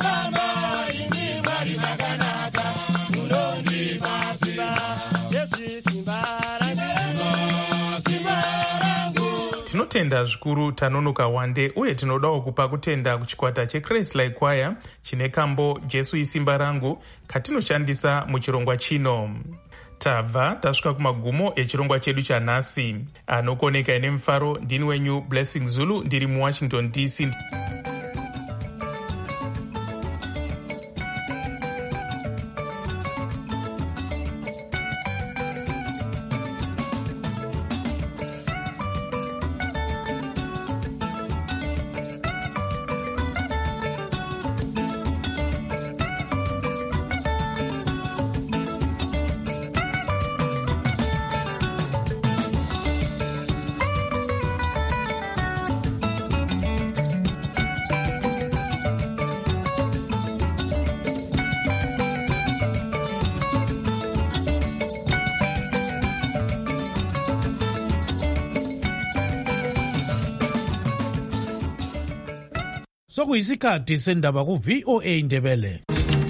Tinotenda zvikuru Tanonoka Wande, uye tinodawo kupa kutenda kuchikwata cheChrist-like Choir chine kambo Jesu isimba rangu katinoshandisa muchirongwa chino. tabva tasvika kumagumo echirongwa chedu chanhasi. Anokoneka ine mufaro ndini wenyu Blessing Zulu ndiri muWashington DC. Sokuyisikhathi sendaba ku VOA Ndebele.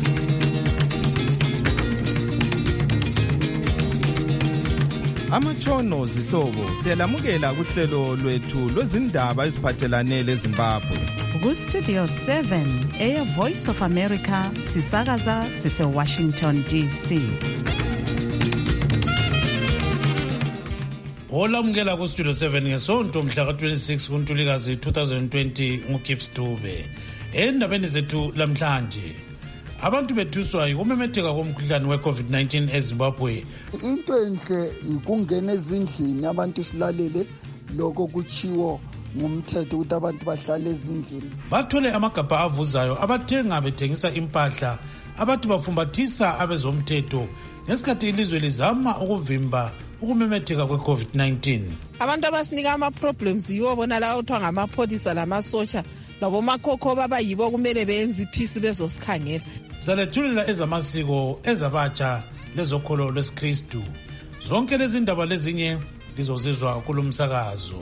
Amatshono zihlobo siyalamukela kuhlelo lwethu lwezindaba eziphathelane leZimbabwe. Ku Studio 7 Air Voice of America sisakaza sise Washington DC. Olamukela ku Studio 7 ngesonto mhla ka-26 kuNtulikazi 2020 nguGibbs Dube. Endabeni zethu lamhlanje, abantu bethuswa yikumemetheka komkhuhlane we-COVID-19 eZimbabwe. Into enhle ikungena ezindlini abantu silalele lokho kuchiwo ngumthetho ukuthi abantu bahlale ezindlini. Bathole amagabha avuzayo abathenga bethengisa impahla abathi bafumbathisa abezomthetho ngesikhathi ilizwe lizama ukuvimba ukumemetheka kwe-COVID-19. Abantu abasinika ama-problems yibo bona lawo kuthiwa ngamapholisa lamasotsha labomakhokhoba abayibo kumele benze iphisi bezosikhangela. Salethulela ezamasiko ezabatsha lezokholo lwesikristu. Zonke lezi ndaba lezinye lizozizwa kulo msakazo.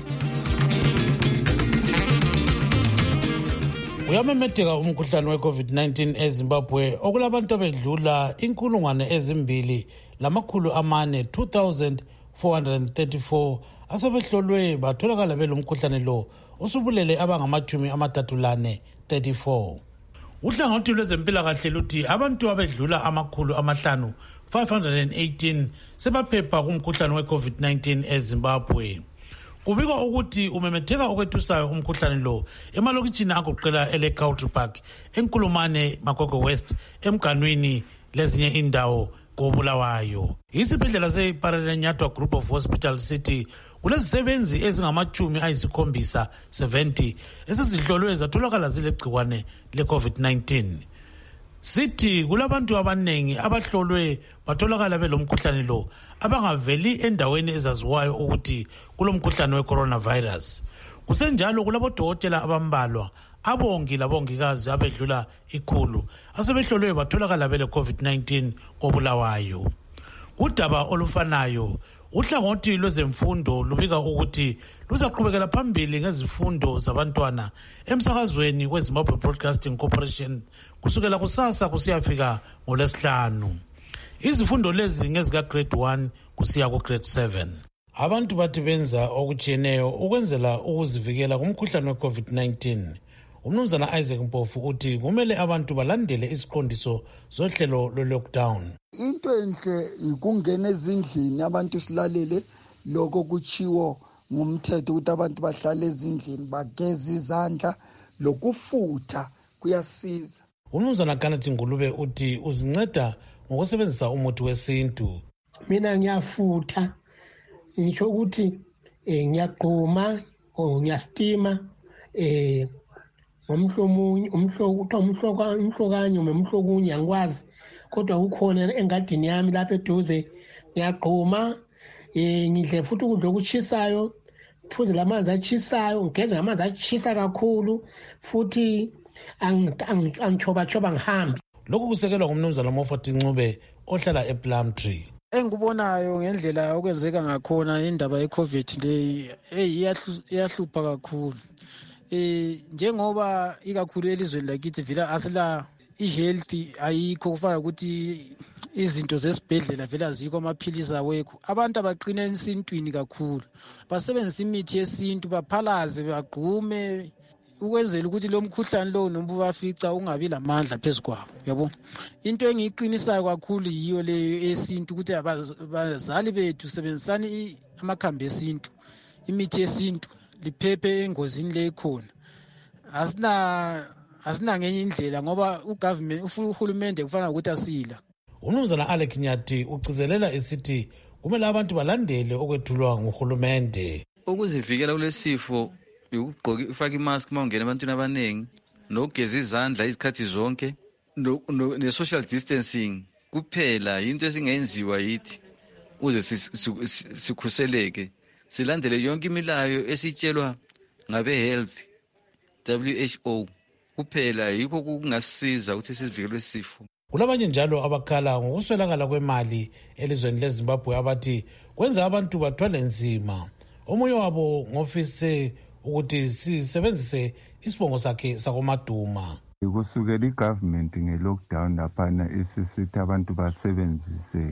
Uyamemetheka umkhuhlane we-COVID-19 eZimbabwe okulabantu abedlula 2,434 asebehlolwe batholakala belomkhuhlane lo osubulele abangama-34. Uhlangothi lwezempilakahle luthi abantu abedlula 518 sebaphepha kumkhuhlane we-COVID-19 eZimbabwe. Kubikwa ukuthi umemetheka okwethusayo umkhuhlane lo emalokitshini agoqela ele-Country Park, eNkulumane, Makoko West, emganwini lezinye indawo koBulawayo. Isibhedlela se-Pararenyatwa Group of Hospital City kulezisebenzi ezingama-70 esezihlolwe zatholakala zilegcikwane le-COVID-19. Sithi kulabantu abanengi abahlolwe batholakala belomkhuhlane lo abangaveli endaweni ezaziwayo ukuthi kulomkhuhlane we-coronavirus. Kusenjalo kulabodokotela abambalwa, abongi labongikazi abedlula 100 asebehlolwe batholakala bele-COVID-19 koBulawayo. Kudaba olufanayo, uhlangothi lwezemfundo lubika ukuthi luzaqhubekela phambili ngezifundo zabantwana emsakazweni weZimbabwe Broadcasting Corporation kusukela kusasa kusiyafika ngoLwesihlanu. Izifundo lezi ngezika grade 1 kusiya ku grade 7. Abantu bathi benza okutshiyeneyo ukwenzela ukuzivikela kumkhuhlane we-COVID-19. Umnumzana Isaac Mpofu uthi kumele abantu balandele isiqondiso zohlelo lwe-lockdown. Into enhle ikungena ezindlini abantu silalele lokho kuchiwo ngumthetho ukuthi abantu bahlale ezindlini bageze izandla lokufutha kuyasiza. Umnumzana Kanathi Ngulube uthi uzinceda ngokusebenzisa umuthi wesintu. Mina ngiyafutha, ngisho ukuthi ngiyaqhuma or ngiyastima umhlokanye umhlokunye angikwazi, kodwa kukhona engadini yami lapha eduze ngiyaqhuma, ngidle futhi ukudla okutshisayo, phuze lamanzi atshisayo, ngigeze ngamanzi atshisa kakhulu, futhi angichoba ngihambe. Lokhu kusekelwa ngumnumzana Mofat Ncube ohlala ePlumtree. Engikubonayo ngendlela okwenzeka ngakhona indaba ye-COVID leyi iyahlupha kakhulu. Njengoba ikakhulu elizweni lakithi vela asila i-health ayikho, kufana ukuthi izinto zesibhedlela vela azikho, amaphilisi awekho. Abantu abaqina esintwini kakhulu, basebenzisa imithi yesintu, baphalaze, bagqume, ukwenzela ukuthi lo mkhuhlane lo noma ubafica ungabi lamandla phezu kwabo yabo. Into engiyiqinisayo kakhulu yiyo leyo esintu ukuthi abazali bethu sebenzisani amakhambi esintu, imithi yesintu, liphephe engozini le khona. Asina ngenye indlela ngoba uhulumende kufanele ukuthi asila. Umnumzana Alec Nyathi ucizelela esithi kumele abantu balandele okwethulwa nguhulumende. Ukuzivikela kulesifo ufaka imask uma ungena ebantwini abaningi, nokugeza izandla izikhathi zonke, ne-social distancing kuphela yinto esingenziwa yithi uze sikhuseleke. Silandele yonke imilayo esitshelwa ngabe-health, WHO kuphela yikho kungasiza ukuthi sizivikele isifo. Kulabanye njalo abakhala ngokuswelakala kwemali elizweni leZimbabwe abathi kwenza abantu bathwale nzima. Omunye wabo ngofise ukuthi sisebenzise isibongo sakhe sakoMaduma. Kusukela igovernment nge-lockdown laphana isisithi abantu basebenzise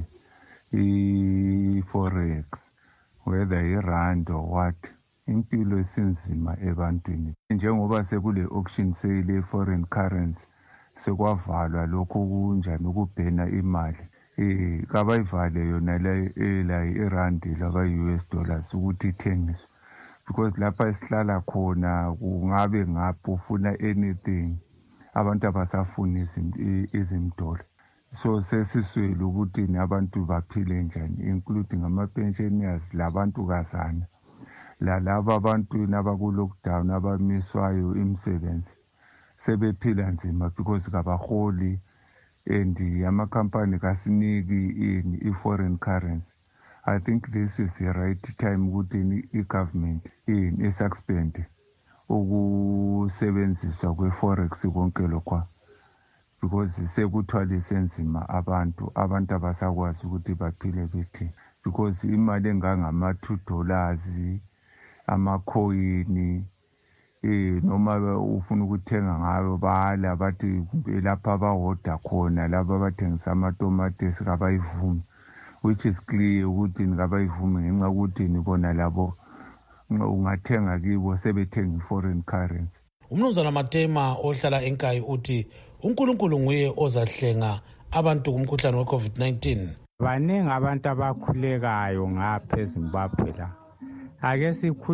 i-forex, whether i-rand or what. Impilo esinzima ebantwini. Njengoba sekule auction sale ye-foreign currency, sekwavalwa lokho kunjani ukubhena imali. Kabayivale yona la i-rand laba US dollars ukuthi ithengiswe. Because lapha esihlala khona kungabe ngapho ufuna anything, abantu abasafuni izimdola. So sesiswele ukuthi abantu baphile njani, including ama-pensioners labantu kazana. Laba abantu abaku-lockdown abamiswayo imisebenzi sebephila nzima because kabaholi and amakhampani kasiniki i-foreign currency. I think this is the right time ukuthi i-government isuspend ukusebenziswa kwe-forex konke lokho, because sekuthwalise nzima abantu abasakwazi ukuthi baphile bethi, because imali engangama-$2 amakhoyini noma ufuna ukuthenga ngayo bala bathi lapha abahoda khona laba abathengisa amatomatisi kabayivumi, which is clear ukuthi kabayivumi ngenxa ukuthi bona labo ungathenga kibo sebethenga i-foreign currency. Umnumzana Matema ohlala eNkayi uthi uNkulunkulu nguye ozahlenga abantu kumkhuhlane we-COVID-19. Baningi abantu abakhulekayo ngapha eZimbabwe la. Ake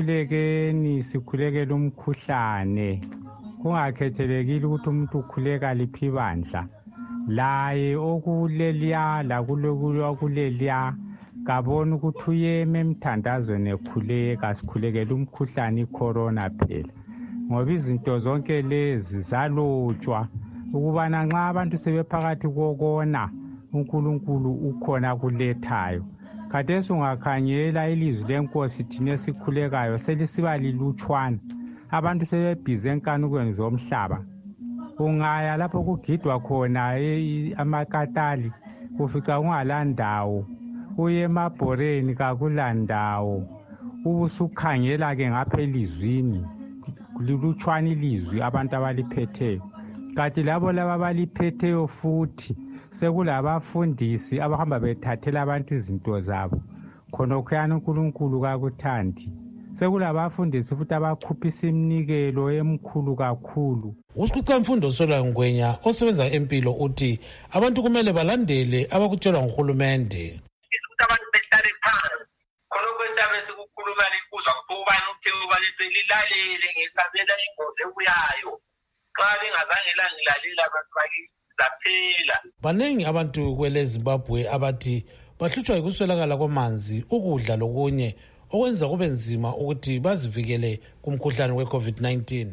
sikhulekele umkhuhlane, kungakhethelekile ukuthi umuntu ukhuleka liphi bandla. Laye okuleliya lakuleliya kabona ukuthi uyeme emthandazweni ekhuleka, sikhulekele umkhuhlane i-corona phela. Ngoba izinto zonke lezi zalotshwa ukubana nxa abantu sebephakathi kokona uNkulunkulu ukhona kulethayo. Khathesi ungakhangela ilizwi lenkosi thina esikhulekayo selisiba lilutshwana. Abantu sebebhize enkanukweni zomhlaba. Ungaya lapho kugidwa khona amakatali ufica ungalandawo, uye emabhoreni kakulandawo. Ubusukhangela ke ngapha elizwini lilutshwana ilizwi abantu abaliphetheyo. Kanti labo abaliphetheyo futhi sekulabafundisi abahamba bethathela abantu izinto zabo. Khonokhuyana uNkulunkulu kakuthandi. Sekulabafundisi futhi abakhuphisa iminikelo emkhulu kakhulu. Usikhuluma Mfundo Solwa Ngwenya osebenza empilo uthi abantu kumele balandele abakutshelwa nguhulumende. Abantu behlale phansi khonokho esabe sikukhuluma likuzwa kubani ukuthemba lilalele ngesabela ingozi ebuyayo. Xa bengazange langilalela abantu bakizaphela. Baningi abantu kwele Zimbabwe abathi bahlutshwa yikuswelakala kwamanzi, ukudla lokunye okwenza kube nzima ukuthi bazivikele kumkhuhlane we-COVID-19.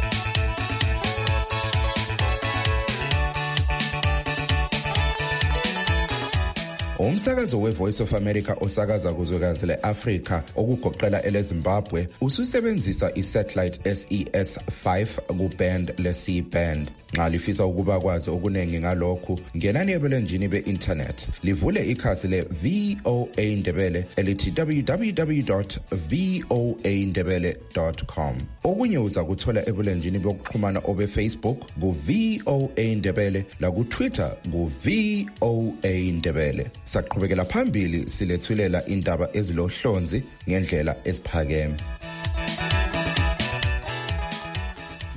Umsakazo we-Voice of America osakaza kuzwekazi le-Afrika okugoqela ele-Zimbabwe ususebenzisa i-satellite SES-5 ku-band le-C-band. Nxa lifisa ukuba kwazi okuningi ngalokhu, ngenani ebulenjini be-internet. Livule ikhasi le-VOA Ndebele elithi www.voandebele.com. Okunye uza kuthola ebulenjini bokuxhumana obe-Facebook ku-VOA Ndebele laku-Twitter ku-VOA Ndebele. Saqhubekela phambili silethulela indaba ezilohlonzi ngendlela esiphakeme.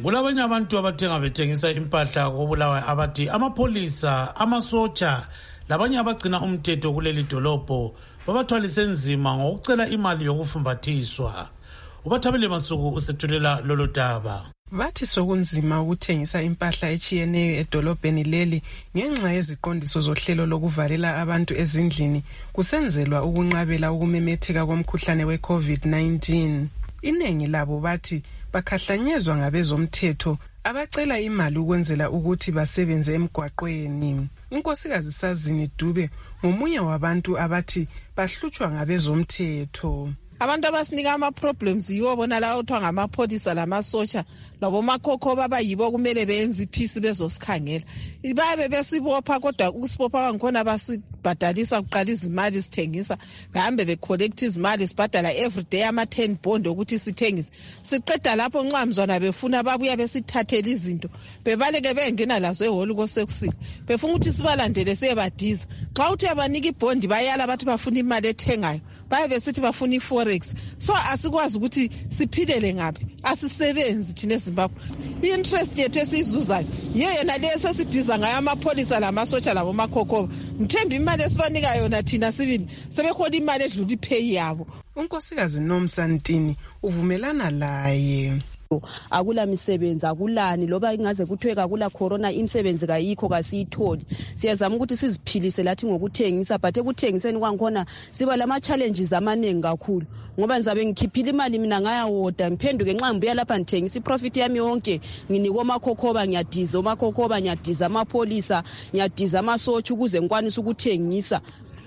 Kulabanye abantu abathenga bethengisa impahla koBulawayo abathi amapholisa, amasotsha labanye abagcina umthetho kuleli dolobho babathwalise nzima ngokucela imali yokufumbathiswa. Ubathabile Masuku usethulela lolo daba. Bathi sokunzima ukuthengisa impahla echiyeneyo edolobheni leli ngenxa yeziqondiso zohlelo lokuvalela abantu ezindlini kusenzelwa ukunqabela ukumemetheka komkhuhlane we-COVID-19. Inengi labo bathi bakhahlanyezwa ngabezomthetho abacela imali ukwenzela ukuthi basebenze emgwaqweni. Unkosikazi Sazini Dube ngomunye wabantu abathi bahlutshwa ngabezomthetho. Abantu abasinika ama-problems yiwo bona lawo kuthiwa ngamapholisa lamasotsha labomakhokhoba abayibo kumele benze iphisi bezosikhangela. Babe besibopha kodwa ukusibopha kwangikhona basibhadalisa kuqala izimali sithengisa behambe becollect izimali sibhadala everyday ama-10 bond ukuthi sithengise. Siqeda lapho nxa mzwana befuna babuya besithathela izinto bebaleke bengena lazo ehholo kosekusile befuna ukuthi sibalandele siyebadiza. Xa uthi abanika ibhondi bayala bathi bafuna imali ethengayo baye besithi bafuna i-forex. So asikwazi ukuthi siphilele ngaphi, asisebenzi thina eZimbabwe. I-interest yethu esiyizuzayo yena le sesidiza ngayo amapholisa lamasotsha labomakhokhoba. Ngithemba imali esibanika yona thina sibili sebekhona imali edlula ipay yabo. Unkosikazi Nomsantini uvumelana laye. Akula misebenzi akulani loba ingaze kuthiwe akula corona imisebenzi kayikho kasiyitholi. Siyazama ukuthi siziphilise lathi ngokuthengisa but ekuthengiseni kwangikhona siba lama challenges amaningi kakhulu ngoba ngizabe ngikhiphile imali mina ngayawoda ngiphenduke nxa ngibuya lapha ngithengisa iprofit yami yonke nginika omakhokhoba ngiyadiza omakhokhoba ngiyadiza amapholisa ngiyadiza amasotsha ukuze ngikwanise ukuthengisa.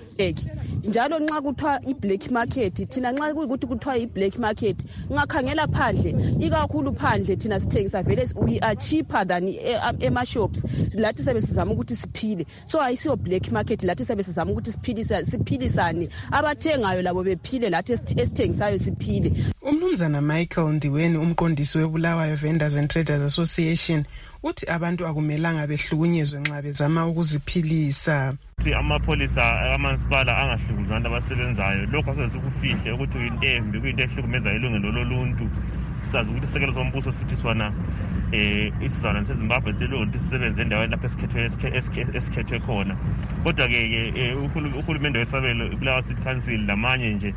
Njalo nxa kuthiwa i-black market thina nxa kuyikuthi kuthiwa i-black market ngakhangela phandle ikakhulu phandle thina sithengisa vele we are cheaper than ema-shops lathi sebe sizama ukuthi siphile. So ayisiyo black market lathi sebe sizama ukuthi siphilisane abathengayo labo bephile lathi esithengisayo siphile. Umnumzana Michael Ndiweni umqondisi weBulawayo Vendors and Traders Association uthi abantu akumelanga behlukunyezwe nxa bezama ukuziphilisa. Amapholisa amansipala angahlukunyezwa abantu abasebenzayo lokho sesikufihle ukuthi into embi kuyinto ehlukumeza ilungelo loluntu. Sisazi ukuthi isekelo sombuso sithi sona isizwana seZimbabwe silelo ukuthi sisebenze endaweni lapho esikhethwe khona. Kodwa ke uhulumende wesabelo iBulawayo City Council lamanye nje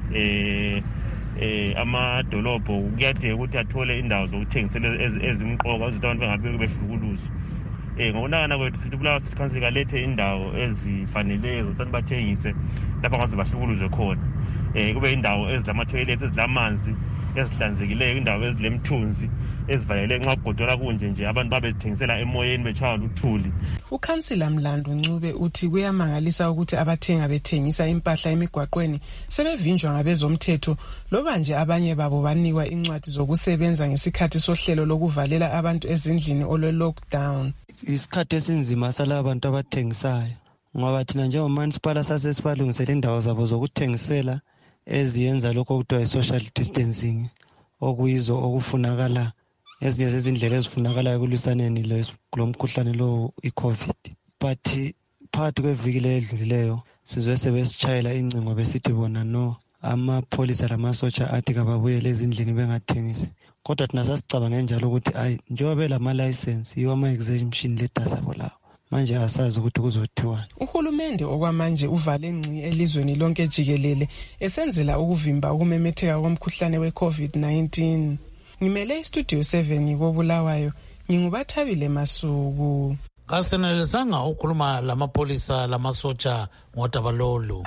amadolobho kuyadinga ukuthi athole indawo zokuthengisela ezimqoka ukuthi abantu bengabe behlukuluzwa. Ngokunakana kwethu sithi iBulawayo City Council kalethe indawo ezifaneleyo zokuthi abantu bathengise lapha ngaze bahlukuluzwe khona. Kube indawo ezilama-toilet ezilamanzi ezihlanzekileyo, indawo ezilemthunzi ezivalele nxa kugodola kunje abantu babethengisela emoyeni betshaywa luthuli. Ukhansila Mlando Ncube uthi kuyamangalisa ukuthi abathenga bethengisa impahla emigwaqweni sebevinjwa ngabezomthetho loba nje abanye babo banikwa incwadi zokusebenza ngesikhathi sohlelo lokuvalela abantu ezindlini olwe-lockdown. Isikhathi esinzima salabo bantu abathengisayo ngoba thina njengomansipala sasesibalungisele indawo zabo zokuthengisela eziyenza lokho okuthiwa i-social distancing okuyizo okufunakala ezinye zezindlela ezifunakalayo kulwisaneni lo mkhuhlane lo i-COVID. But phakathi kweviki ledlulileyo sizwe sebesitshayela incingo besithi bona no amapholisa lamasotsha athi kababuyele ezindlini bengathengisi. Kodwa thina sasicabange njalo ukuthi njengoba belama-license yiwo ama-exemption letters abo lawo manje asazi ukuthi kuzothiwani. Uhulumende okwamanje uvale ngci elizweni lonke jikelele esenzela ukuvimba ukumemetheka komkhuhlane we-COVID-19. Ngimele iStudio 7 koBulawayo ngingubathabile Masuku. Kasenelisanga ukhuluma lamapholisa lamasotsha ngodaba lolu.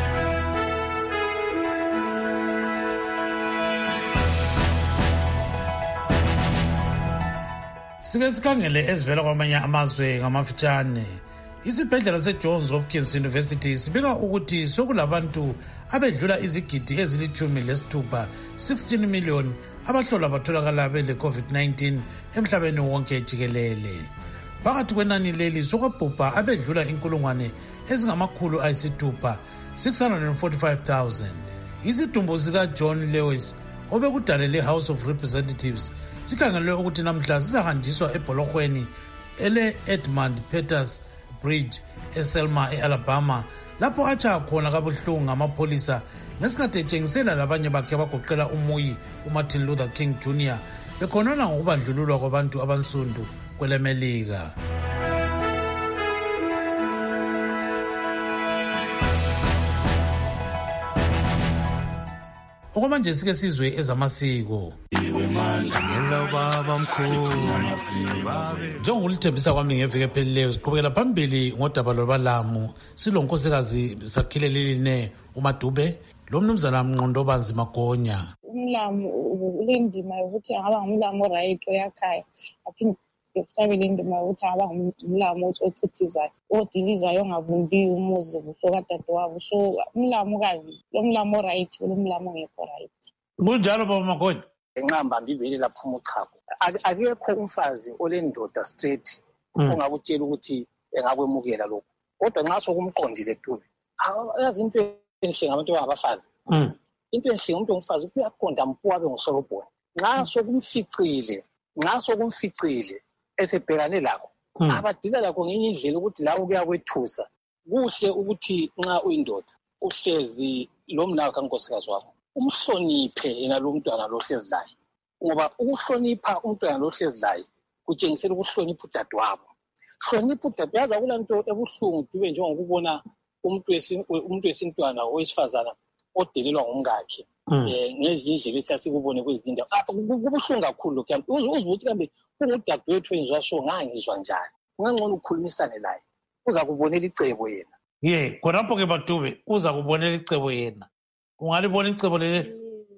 Sike sikhangele ezivela kwamanye amazwe ngamafitshane. Isibhedlela seJohns Hopkins University sibika ukuthi sokulabantu abedlula izigidi ezili-16 16 million abahlolwa batholakala bele COVID-19 emhlabeni wonke jikelele. Phakathi kwenani leli sokwabhubha abedlula inkulungwane ezingamakhulu ayisithupha 645,000. Isidumbu sika John Lewis obekudalele House of Representatives sikhangelwe ukuthi namhla sizahanjiswa ebholokweni ele-Edmund Peters Bridge eSelma e-Alabama lapho atsha khona kabuhlungu ngamapholisa ngesikhathi etshengisela labanye bakhe bagoqela umuyi uMartin Luther King Jr. bekhonona ngokubandlululwa kwabantu abansundu kwelemelika. Okwamanje sike sizwe ezamasiko. Njengolithembisa kwami ngeviki ephelileyo, siqhubekela phambili ngodaba lwabalamu. Silo nkosikazi Sakhile Liline uMadube lo mnumzana Mnqondobanzi Magonya. Umlamu ulendima yokuthi angaba ngumlamu right oyakhaya, aphinde futhi belendima yokuthi angaba ngumlamu ochithizayo, odilizayo ongavumbi umuzi kusokadadewabo. So umlamu kazi lo mlamu right lo mlamu ngekho right. Kunjalo baba Magonya. Enqamba mbiveli laphuma uchago. Akekho umfazi olendoda straight ongakutshela ukuthi engakwemukela lokho. Kodwa nxa sokumqondile Dube, yazi into enhle ngabantu abangabafazi. Into enhle umuntu ongumfazi uyaqonda mpu abe ngusolobhona. Nxa sokumficile esebhekane lakho, abadila lakho ngenye indlela ukuthi lawo kuyakwethusa. Kuhle ukuthi nxa uyindoda uhlezi lo mnawo kankosikazi wakho, umhloniphe yena lo mntwana lo hlezi laye. Ngoba ukuhlonipha umntwana lo hlezi laye kutshengisela ukuhlonipha udadewabo. Hlonipha udadewabo. Yazi akulanto ebuhlungu Dube njengokubona umuntu wesintwana owesifazana odelelwa ngumkakhe ngezindlela esiyasikubone kwezindawo. Kubuhlungu kakhulu lokho. Uzibuthi kambe ungudadewethu enziwa so ngangizwa njani. Ungangcono ukukhulumisane naye. Uza kubonela icebo yena. Khonapho ke Badube uza kubonela icebo yena. Ungalibona icebo leli?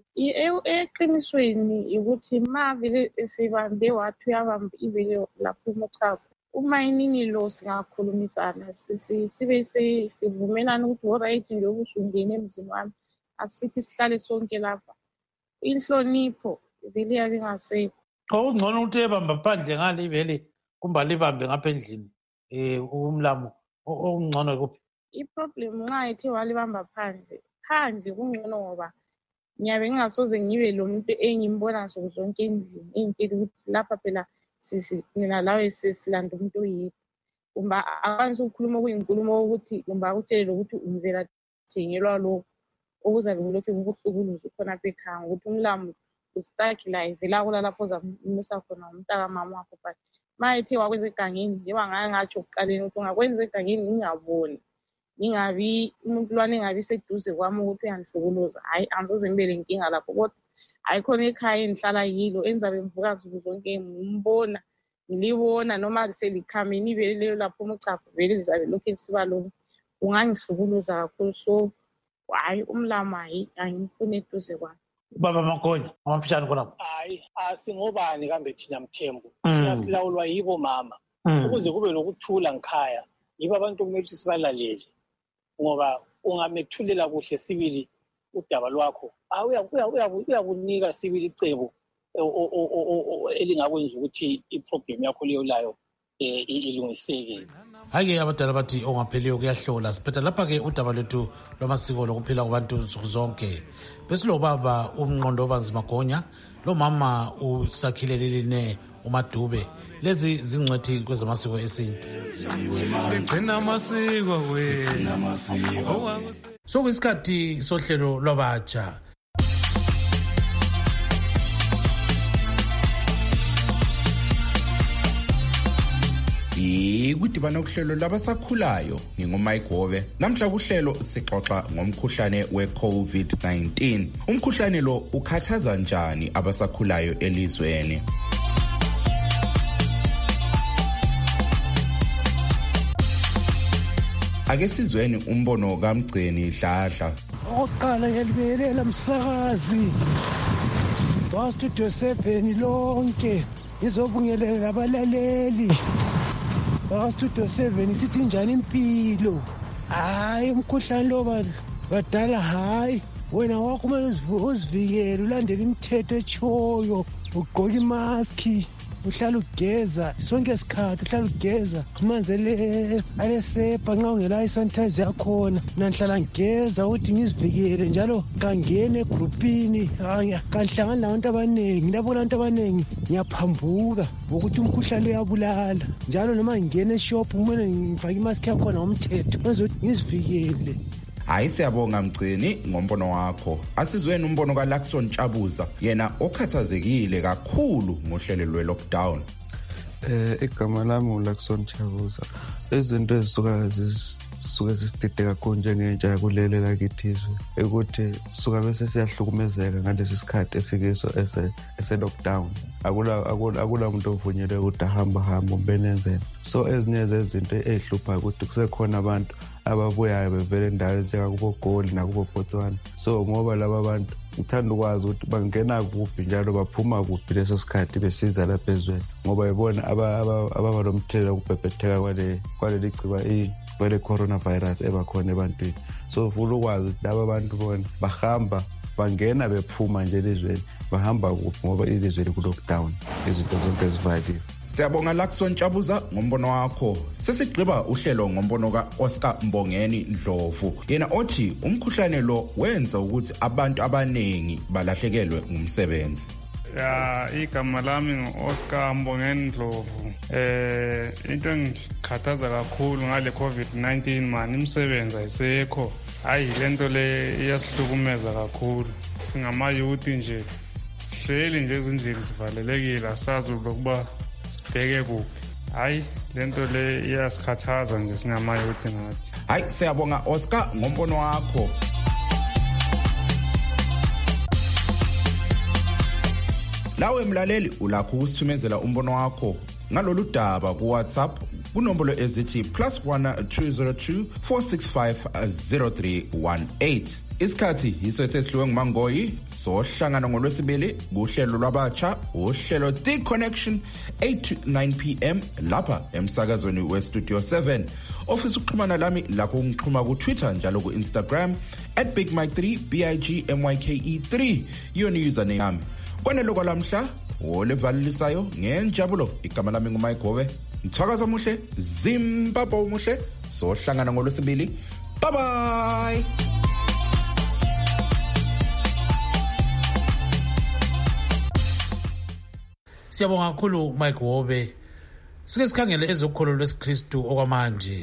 Eqinisweni ukuthi mavele esibambe wathi uyabamba ivele lapho uMuchago. Uma inini lo singakhulumisana sibe sivumelana ukuthi alright nje ubusungene emzini wami, asithi sihlale sonke lapha. Inhlonipho vele yabe ngasekho. Okungcono ukuthi ebamba phandle ngale ivele kumba libambe ngapha endlini umlamu okungcono kuphi? Iproblem nxa ethe walibamba phandle kungcono ngoba ngiyabe ngingasoze ngibe lo muntu engimbona nsuku zonke endlini engitshela ukuthi lapha phela mina lawe sesilanda umuntu oyedwa. Kumba akwanisa ukukhuluma okuyinkulumo ukuthi kumba akutshele ukuthi umvela thengelwa lokho okuzabe kulokhu kubuhlukuluza khonapha ekhaya ukuthi umlamu ustakhi la ivela kulalapho ozamisa khona umntaka mama wakho. But ma ethe wakwenza egangeni njengoba ngatsho kuqaleni ukuthi ungakwenza egangeni ngingaboni, ngingabi umuntu lwana engabi seduze kwami ukuthi uyandihlukuluza. Hayi, angisoze ngibe lenkinga lapho. Kodwa ayikhona ekhaya endihlala yilo enzabe ngivuka nsuku zonke ngimbona ngilibona noma selikhameni ivele leyo lapho uMuchago vele lizabe lokhu lisiba lokhu ungangihlukuluza kakhulu. So hayi umlamu hayi angimfuni eduze kwami. Baba Magonya amafishane khonapho. Hayi asingobani kambe thina Mthembu, thina silawulwa yibo mama. Ukuze kube lokuthula ngikhaya yibo abantu kumele ukuthi sibalalele, ngoba ungamethulela kuhle sibili udaba lwakho uyakunika sibili icebo elingakwenza ukuthi iproblem yakho leyo layo ilungiseke. Hake abadala bathi ongapheliyo kuyahlola. Siphetha lapha-ke udaba lwethu lwamasiko lokuphila kwabantu nsuku zonke. Besilobaba uMnqondobanzi Magonya, lo mama uSakhile Liline uMadube. Lezi zingcwethi kwezamasiko esintu. Sokuyisikhathi sohlelo lwabatsha. Kudibana kuhlelo labasakhulayo ngingumike Gobe. Namhla kuhlelo sixoxa ngomkhuhlane we-COVID-19. Umkhuhlane lo ukhathaza njani abasakhulayo elizweni? Ake sizweni umbono kaMgceni Dladla. Oqala ngelibelela msakazi wa Studio 7 lonke izobungelela abalaleli. Studio 7 sithi njani impilo? Hayi umkhuhlane lo badala hayi wena wakho kumele uzivikele, ulandele imithetho echoyo, ugqoke imaski, uhlala ugeza sonke isikhathi, uhlala ugeza amanzi alesepha nxa ungela isanitizer yakhona. Mina ngihlala ngigeza ukuthi ngizivikele njalo kangene egrupini kanhlangana nabantu abaningi. Labona abantu abaningi ngiyaphambuka ukuthi umkhuhlane uyabulala. Njalo noma ngingena eshop kumele ngifake imask yakhona ngomthetho ukuthi ngizivikele. Hayi siyabonga Mgcini ngombono wakho. Asizweni umbono kaLaxton Chabuza yena okhathazekile kakhulu ngohlelo lwe-lockdown. Igama lami uLaxton Chabuza. Izinto ezisuka zisidide kakhulu njengentsha yakulele lakithizwe ukuthi sisuka bese siyahlukumezeka ngalesi sikhathi esikiso ese-lockdown. Akula muntu ovunyelwe ukuthi ahamba umbenenzela. So ezinye zezinto ezihlupha ukuthi kusekhona abantu ababuyayo bevela endaweni ezinjengakubo Goli nakubo Botswana. So ngoba laba bantu ngithanda ukwazi ukuthi bangena kuphi njalo baphuma kuphi leso sikhathi besiza lapha ezweni ngoba yibona ababa nomthelela ukubhebhetheka kwaleli gciwane kwele coronavirus ebakhona ebantwini. So ufuna ukwazi ukuthi laba bantu bona bahamba bangena bephuma nje elizweni bahamba kuphi ngoba ilizwe liku-lockdown izinto zonke zivaliwe. Siyabonga Laxton Chabuza ngombono wakho. Sesigqiba uhlelo ngombono ka-Oscar Mbongeni Ndlovu. Yena othi umkhuhlane lo wenza ukuthi abantu abaningi balahlekelwe ngumsebenzi. Igama lami ngu-Oscar Mbongeni Ndlovu. Into engikhathaza kakhulu ngale COVID-19 man imisebenzi ayisekho. Hayi lento le iyasihlukumeza kakhulu. Singamayuthi nje sihleli nje ezindlini sivalelekile asazi ukuba sibheke kuphi. Hayi lento le iyasikhathaza nje singamayuthi ngathi. Hayi siyabonga Oscar ngombono wakho. Lawe mlaleli ulakho ukusithumezela umbono wakho ngalolu daba ku WhatsApp kunombolo ezithi +1 202 465 0318. Isikhathi yiso esesihluwe nguMangoyi sohlangana ngolwesibili kuhlelo lwabatsha uhlelo The Connection 8 to 9 p.m. lapha emsakazweni weStudio 7. Ofisa ukuxhumana lami lakho ungixhuma ku Twitter njalo ku Instagram @bigmike3 BIGMYKE3 yona username yami. Kwanelo kwalamhla olevalisayo ngenjabulo igama lami nguMike Gove. Mthakaza muhle Zimbabwe umuhle sohlangana ngolwesibili. Bye bye. Siyabonga kakhulu Mike Wobe. Sike sikhangele ezokholo lwesikristu okwamanje.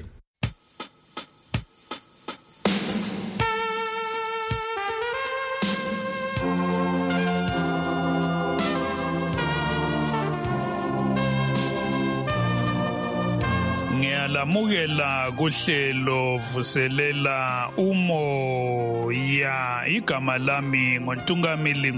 Ngiyalamukela kuhlelo vuselela umoya. Igama lami ngoNtungamili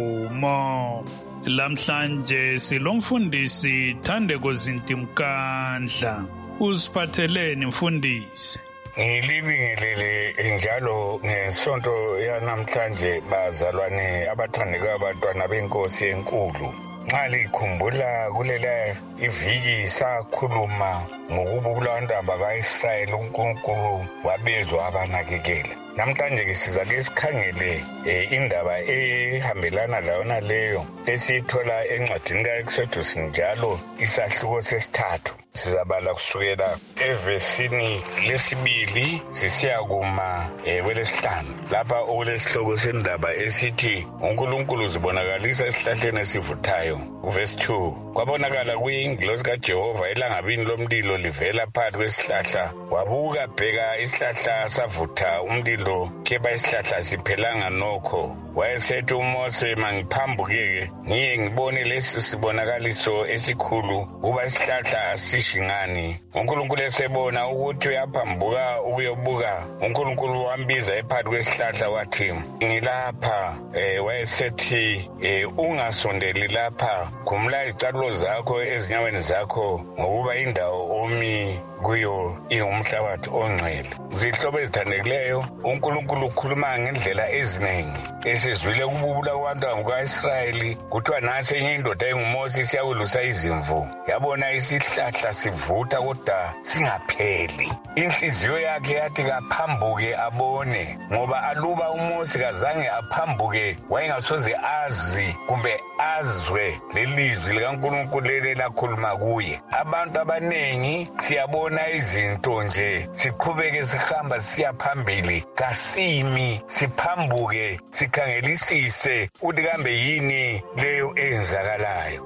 Nkomo. Lamhlanje silomfundisi Thandeko Zintimkandla. Usiphatheleni mfundisi? Ngilibingelele njalo ngesonto yanamhlanje bazalwane abathandekayo abantwana benkosi enkulu. Nxa likhumbula kulela iviki sakhuluma ngokubulanda baka-Israyeli uNkulunkulu wabezwa abanakekela. Namhlanje ke sizake sikhangele indaba ehambelana layona leyo esiyithola encwadini ka-Exodus njalo isahluko sesithathu. Sizabala kusukela evesini lesibili sisiya kuma kwelesihlanu lapha okulesihloko sendaba esithi uNkulunkulu uzibonakalisa esihlahleni esivuthayo. Verse 2 kwabonakala kuyingilosi kaJehova elangabini lomlilo livela phakathi kwesihlahla wabuka bheka isihlahla savutha umlilo keba isihlahla siphelanga nokho. Wayesethi uMose mangiphambuke ngiye ngibone lesi sibonakaliso esikhulu kuba isihlahla sishingani. uNkulunkulu esebona ukuthi uyaphambuka ukuyobuka uNkulunkulu wambiza ephakathi kwesihlahla wathi ngilapha. Wayesethi ungasondeli lapha khumula izicathulo zakho ezinyaweni zakho ngokuba indawo omi kuyo ingumhlabathi ongcwele. Zihlobo ezithandekileyo uNkulunkulu ukhuluma ngendlela eziningi. Esizwile ukububula kwabantu baka-Israyeli kuthiwa nasi enye indoda enguMose siyakulusa izimvu yabona isihlahla sivutha kodwa singapheli. Inhliziyo yakhe yathi kaphambuke abone ngoba aluba uMose kazange aphambuke wayengasoze azi kumbe azwe lelizwi likaNkulunkulu lelakhuluma kuye. Abantu abanengi siyabona izinto nje siqhubeke sihamba siya phambili kasimi siphambuke sikhangelisise ukuthi kambe yini leyo eyenzakalayo.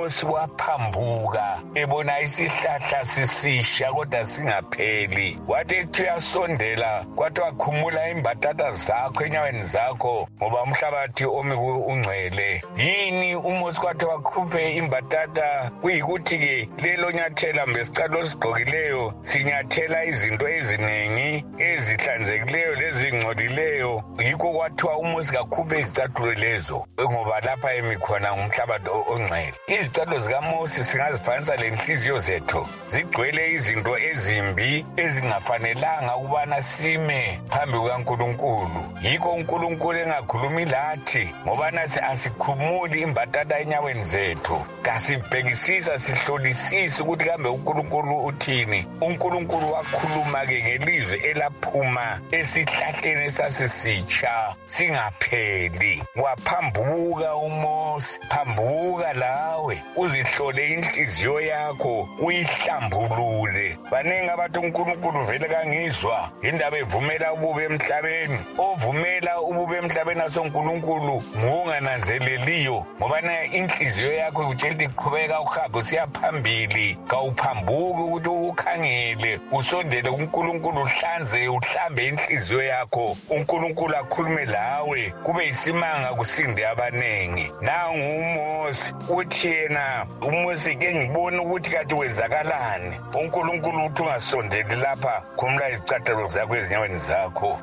uMosi waphambuka ebona isihlahla sisisha kodwa singapheli. Wathi ethi uyasondela kwathi wakhumula imbatata zakho enyaweni zakho ngoba umhlabathi omi ungcwele. Yini uMosi kwathi wakhuphe imbatata kuyikuthi-ke lelo nyathela mbesicalo sigqokileyo sinyathela izinto eziningi ezihlanzekileyo lezingcolileyo. Yikho kwathiwa uMosi kakhuphe izicathulo lezo ngoba lapha emikhona ngumhlabathi ongcwele. Izicathulo zikaMosi singazifanisa lenhliziyo zethu zigcwele izinto ezimbi ezingafanelanga ukubana sime phambi kukaNkulunkulu. Yikho uNkulunkulu engakhulumi lathi ngoba nasi asikhumuli imbatata enyaweni zethu. Kasibhekisisa sihlolisisa ukuthi kambe uNkulunkulu uthini. uNkulunkulu wakhuluma-ke ngelizwi elaphuma esihlahleni esasisitsha singapheli. Waphambuka uMosi, phambuka lawe uzihlole inhliziyo yakho uyihlambulule. Baningi abathi uNkulunkulu vele kangizwa indaba evumela ububi emhlabeni. Ovumela ububi emhlabeni asoNkulunkulu ngungananzeleliyo ngoba na inhliziyo yakho utshela iqhubeka uhambe usiya phambili. Kawuphambuki ukuthi ukhangele usondele kuNkulunkulu uhlambe inhliziyo yakho. uNkulunkulu akhulume lawe kube isimanga kusinde abanengi. Nangu uMosi uthi yena uMosi ke ngibona ukuthi kade wenzakalani. uNkulunkulu uthi ungasondeli lapha khumula izicathulo zakho ezinyaweni zakho.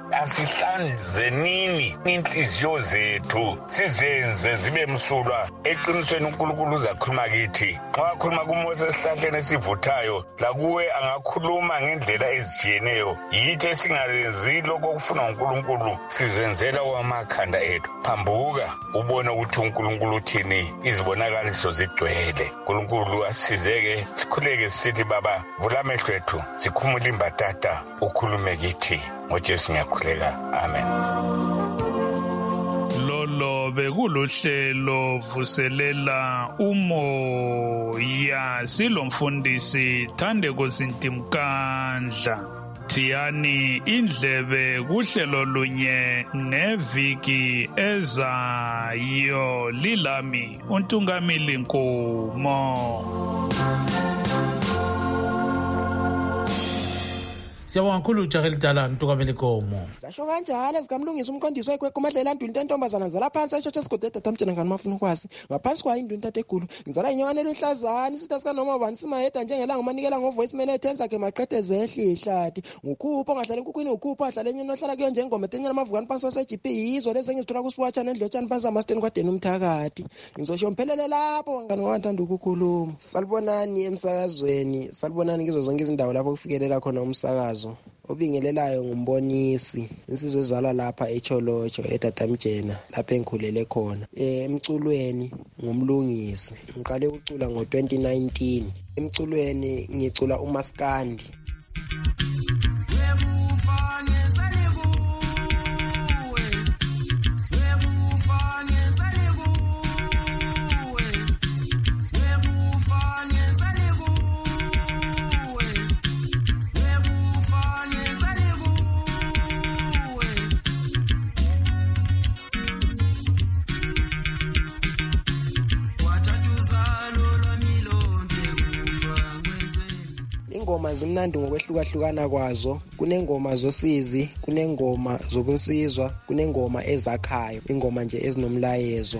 Asihlanzenini inhliziyo zethu sizenze zibe msulwa eqinisweni. uNkulunkulu uzakhuluma kithi. Xa wakhuluma kuMosi esihlahleni esivuthayo lakuwe angakhuluma ngendlela ezijiyeneyo. Yithi esingalenzi lokho okufuna uNkulunkulu sizenzela kwamakhanda ethu. Phambuka ubone ukuthi uNkulunkulu uthini. Izibonakaliso zigcwele. uNkulunkulu asizeke sikhuleke sithi baba vula amehlo ethu sikhumule imbatata ukhulume kithi. ngoJesu ngiyakhuleka. Amen. Lolo bekuluhlelo vuselela umoya silomfundisi Thandeko Zintimkandla. Thiyani indlebe kuhlelo lunye neviki ezayo. Lilami uNtungamili Nkomo. Siyabonga kakhulu ujahe lidala Ntungamili Nkomo. Zasho kanjalo ezikamlungisa umqondisi wekwekho uMadlela Nduni tentombazana zala phansi eshotshe esigodede tamtshena ngani mafuna ukwazi ngaphansi kwayo induni tategulu ngizala inyokane eluhlazana isitha sika noma ubani simayeda njengelanga umanikela ngovoice mail ethenza ke maqede zehle ihlati ngukhupho ngahlala enkukwini ngukhupho ahlala enyeni ohlala kuyo njengoma tenyana amavukani phansi waseGP yizo lezi engizithola kuswatcha nendlotshana phansi amasteni kwadeni umthakathi ngizosho mphelele lapho ngani wathanda ukukhuluma. Salibonani emsakazweni, salibonani kizo zonke izindawo lapho kufikelela khona umsakazo. Obingelelayo ngumbonisi insizwe ezala lapha eCholocho eDadamjena lapha engikhulele khona. Emculweni ngumlungisi ngiqale ukucula ngo2019. Emculweni ngicula uMaskandi. Ingoma zimnandi ngokwehlukahlukana kwazo. Kunengoma zosizi, kunengoma zokunsizwa, kunengoma ezakhayo, ingoma nje ezinomlayezo.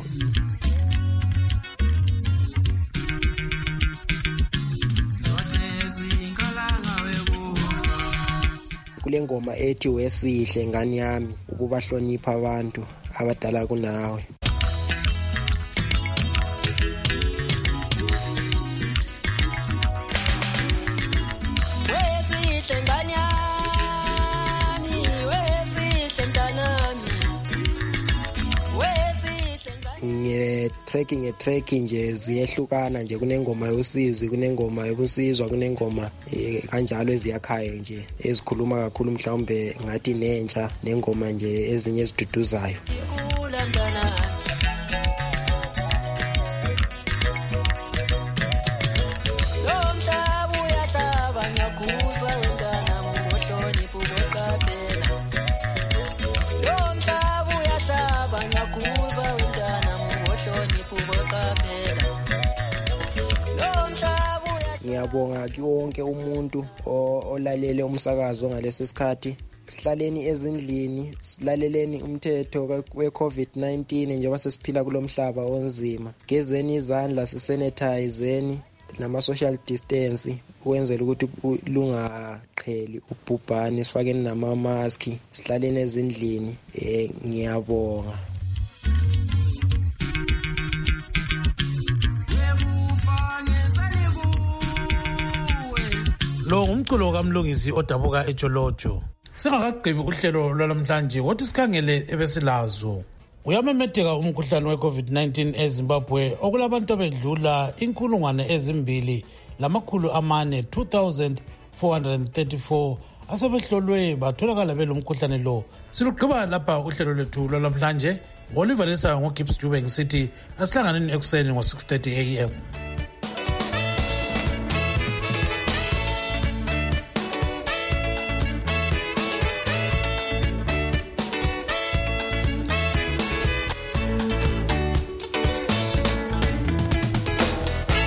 Kule ngoma ethi wesihle ngani yami ukubahlonipha abantu abadala kunawe. Nge-track nje ziyehlukana nje. Kunengoma yosizi, kunengoma yokusizwa, kunengoma kanjalo eziyakhayo nje ezikhuluma kakhulu mhlawumbe ngathi nentsha, nengoma nje ezinye eziduduzayo. ngiyabonga wonke umuntu olalele umsakazo ngalesi sikhathi. Sihlaleni ezindlini, silaleleni umthetho we-COVID-19 njengoba sesiphila kulomhlaba onzima. Gezeni izandla, sisanitizeni nama-social distance ukwenzela ukuthi lungaqheli ubhubhane, sifakeni nama-maski, sihlaleni ezindlini. Ngiyabonga. Lo ngumculo kaMlungisi odabuka eJolojo. Singakagqibi uhlelo lwalamhlanje wothi sikhangele ebesilazo. Uyamemetheka umkhuhlane we-COVID-19 eZimbabwe okulabantu abedlula 2,434 asebehlolwe batholakala belomkhuhlane lo. Silugqiba lapha uhlelo lwethu lwalamhlanje. Oliver Lesayo ngoGibbs Dube ngisithi asihlanganeni ekuseni ngo 6:30 AM.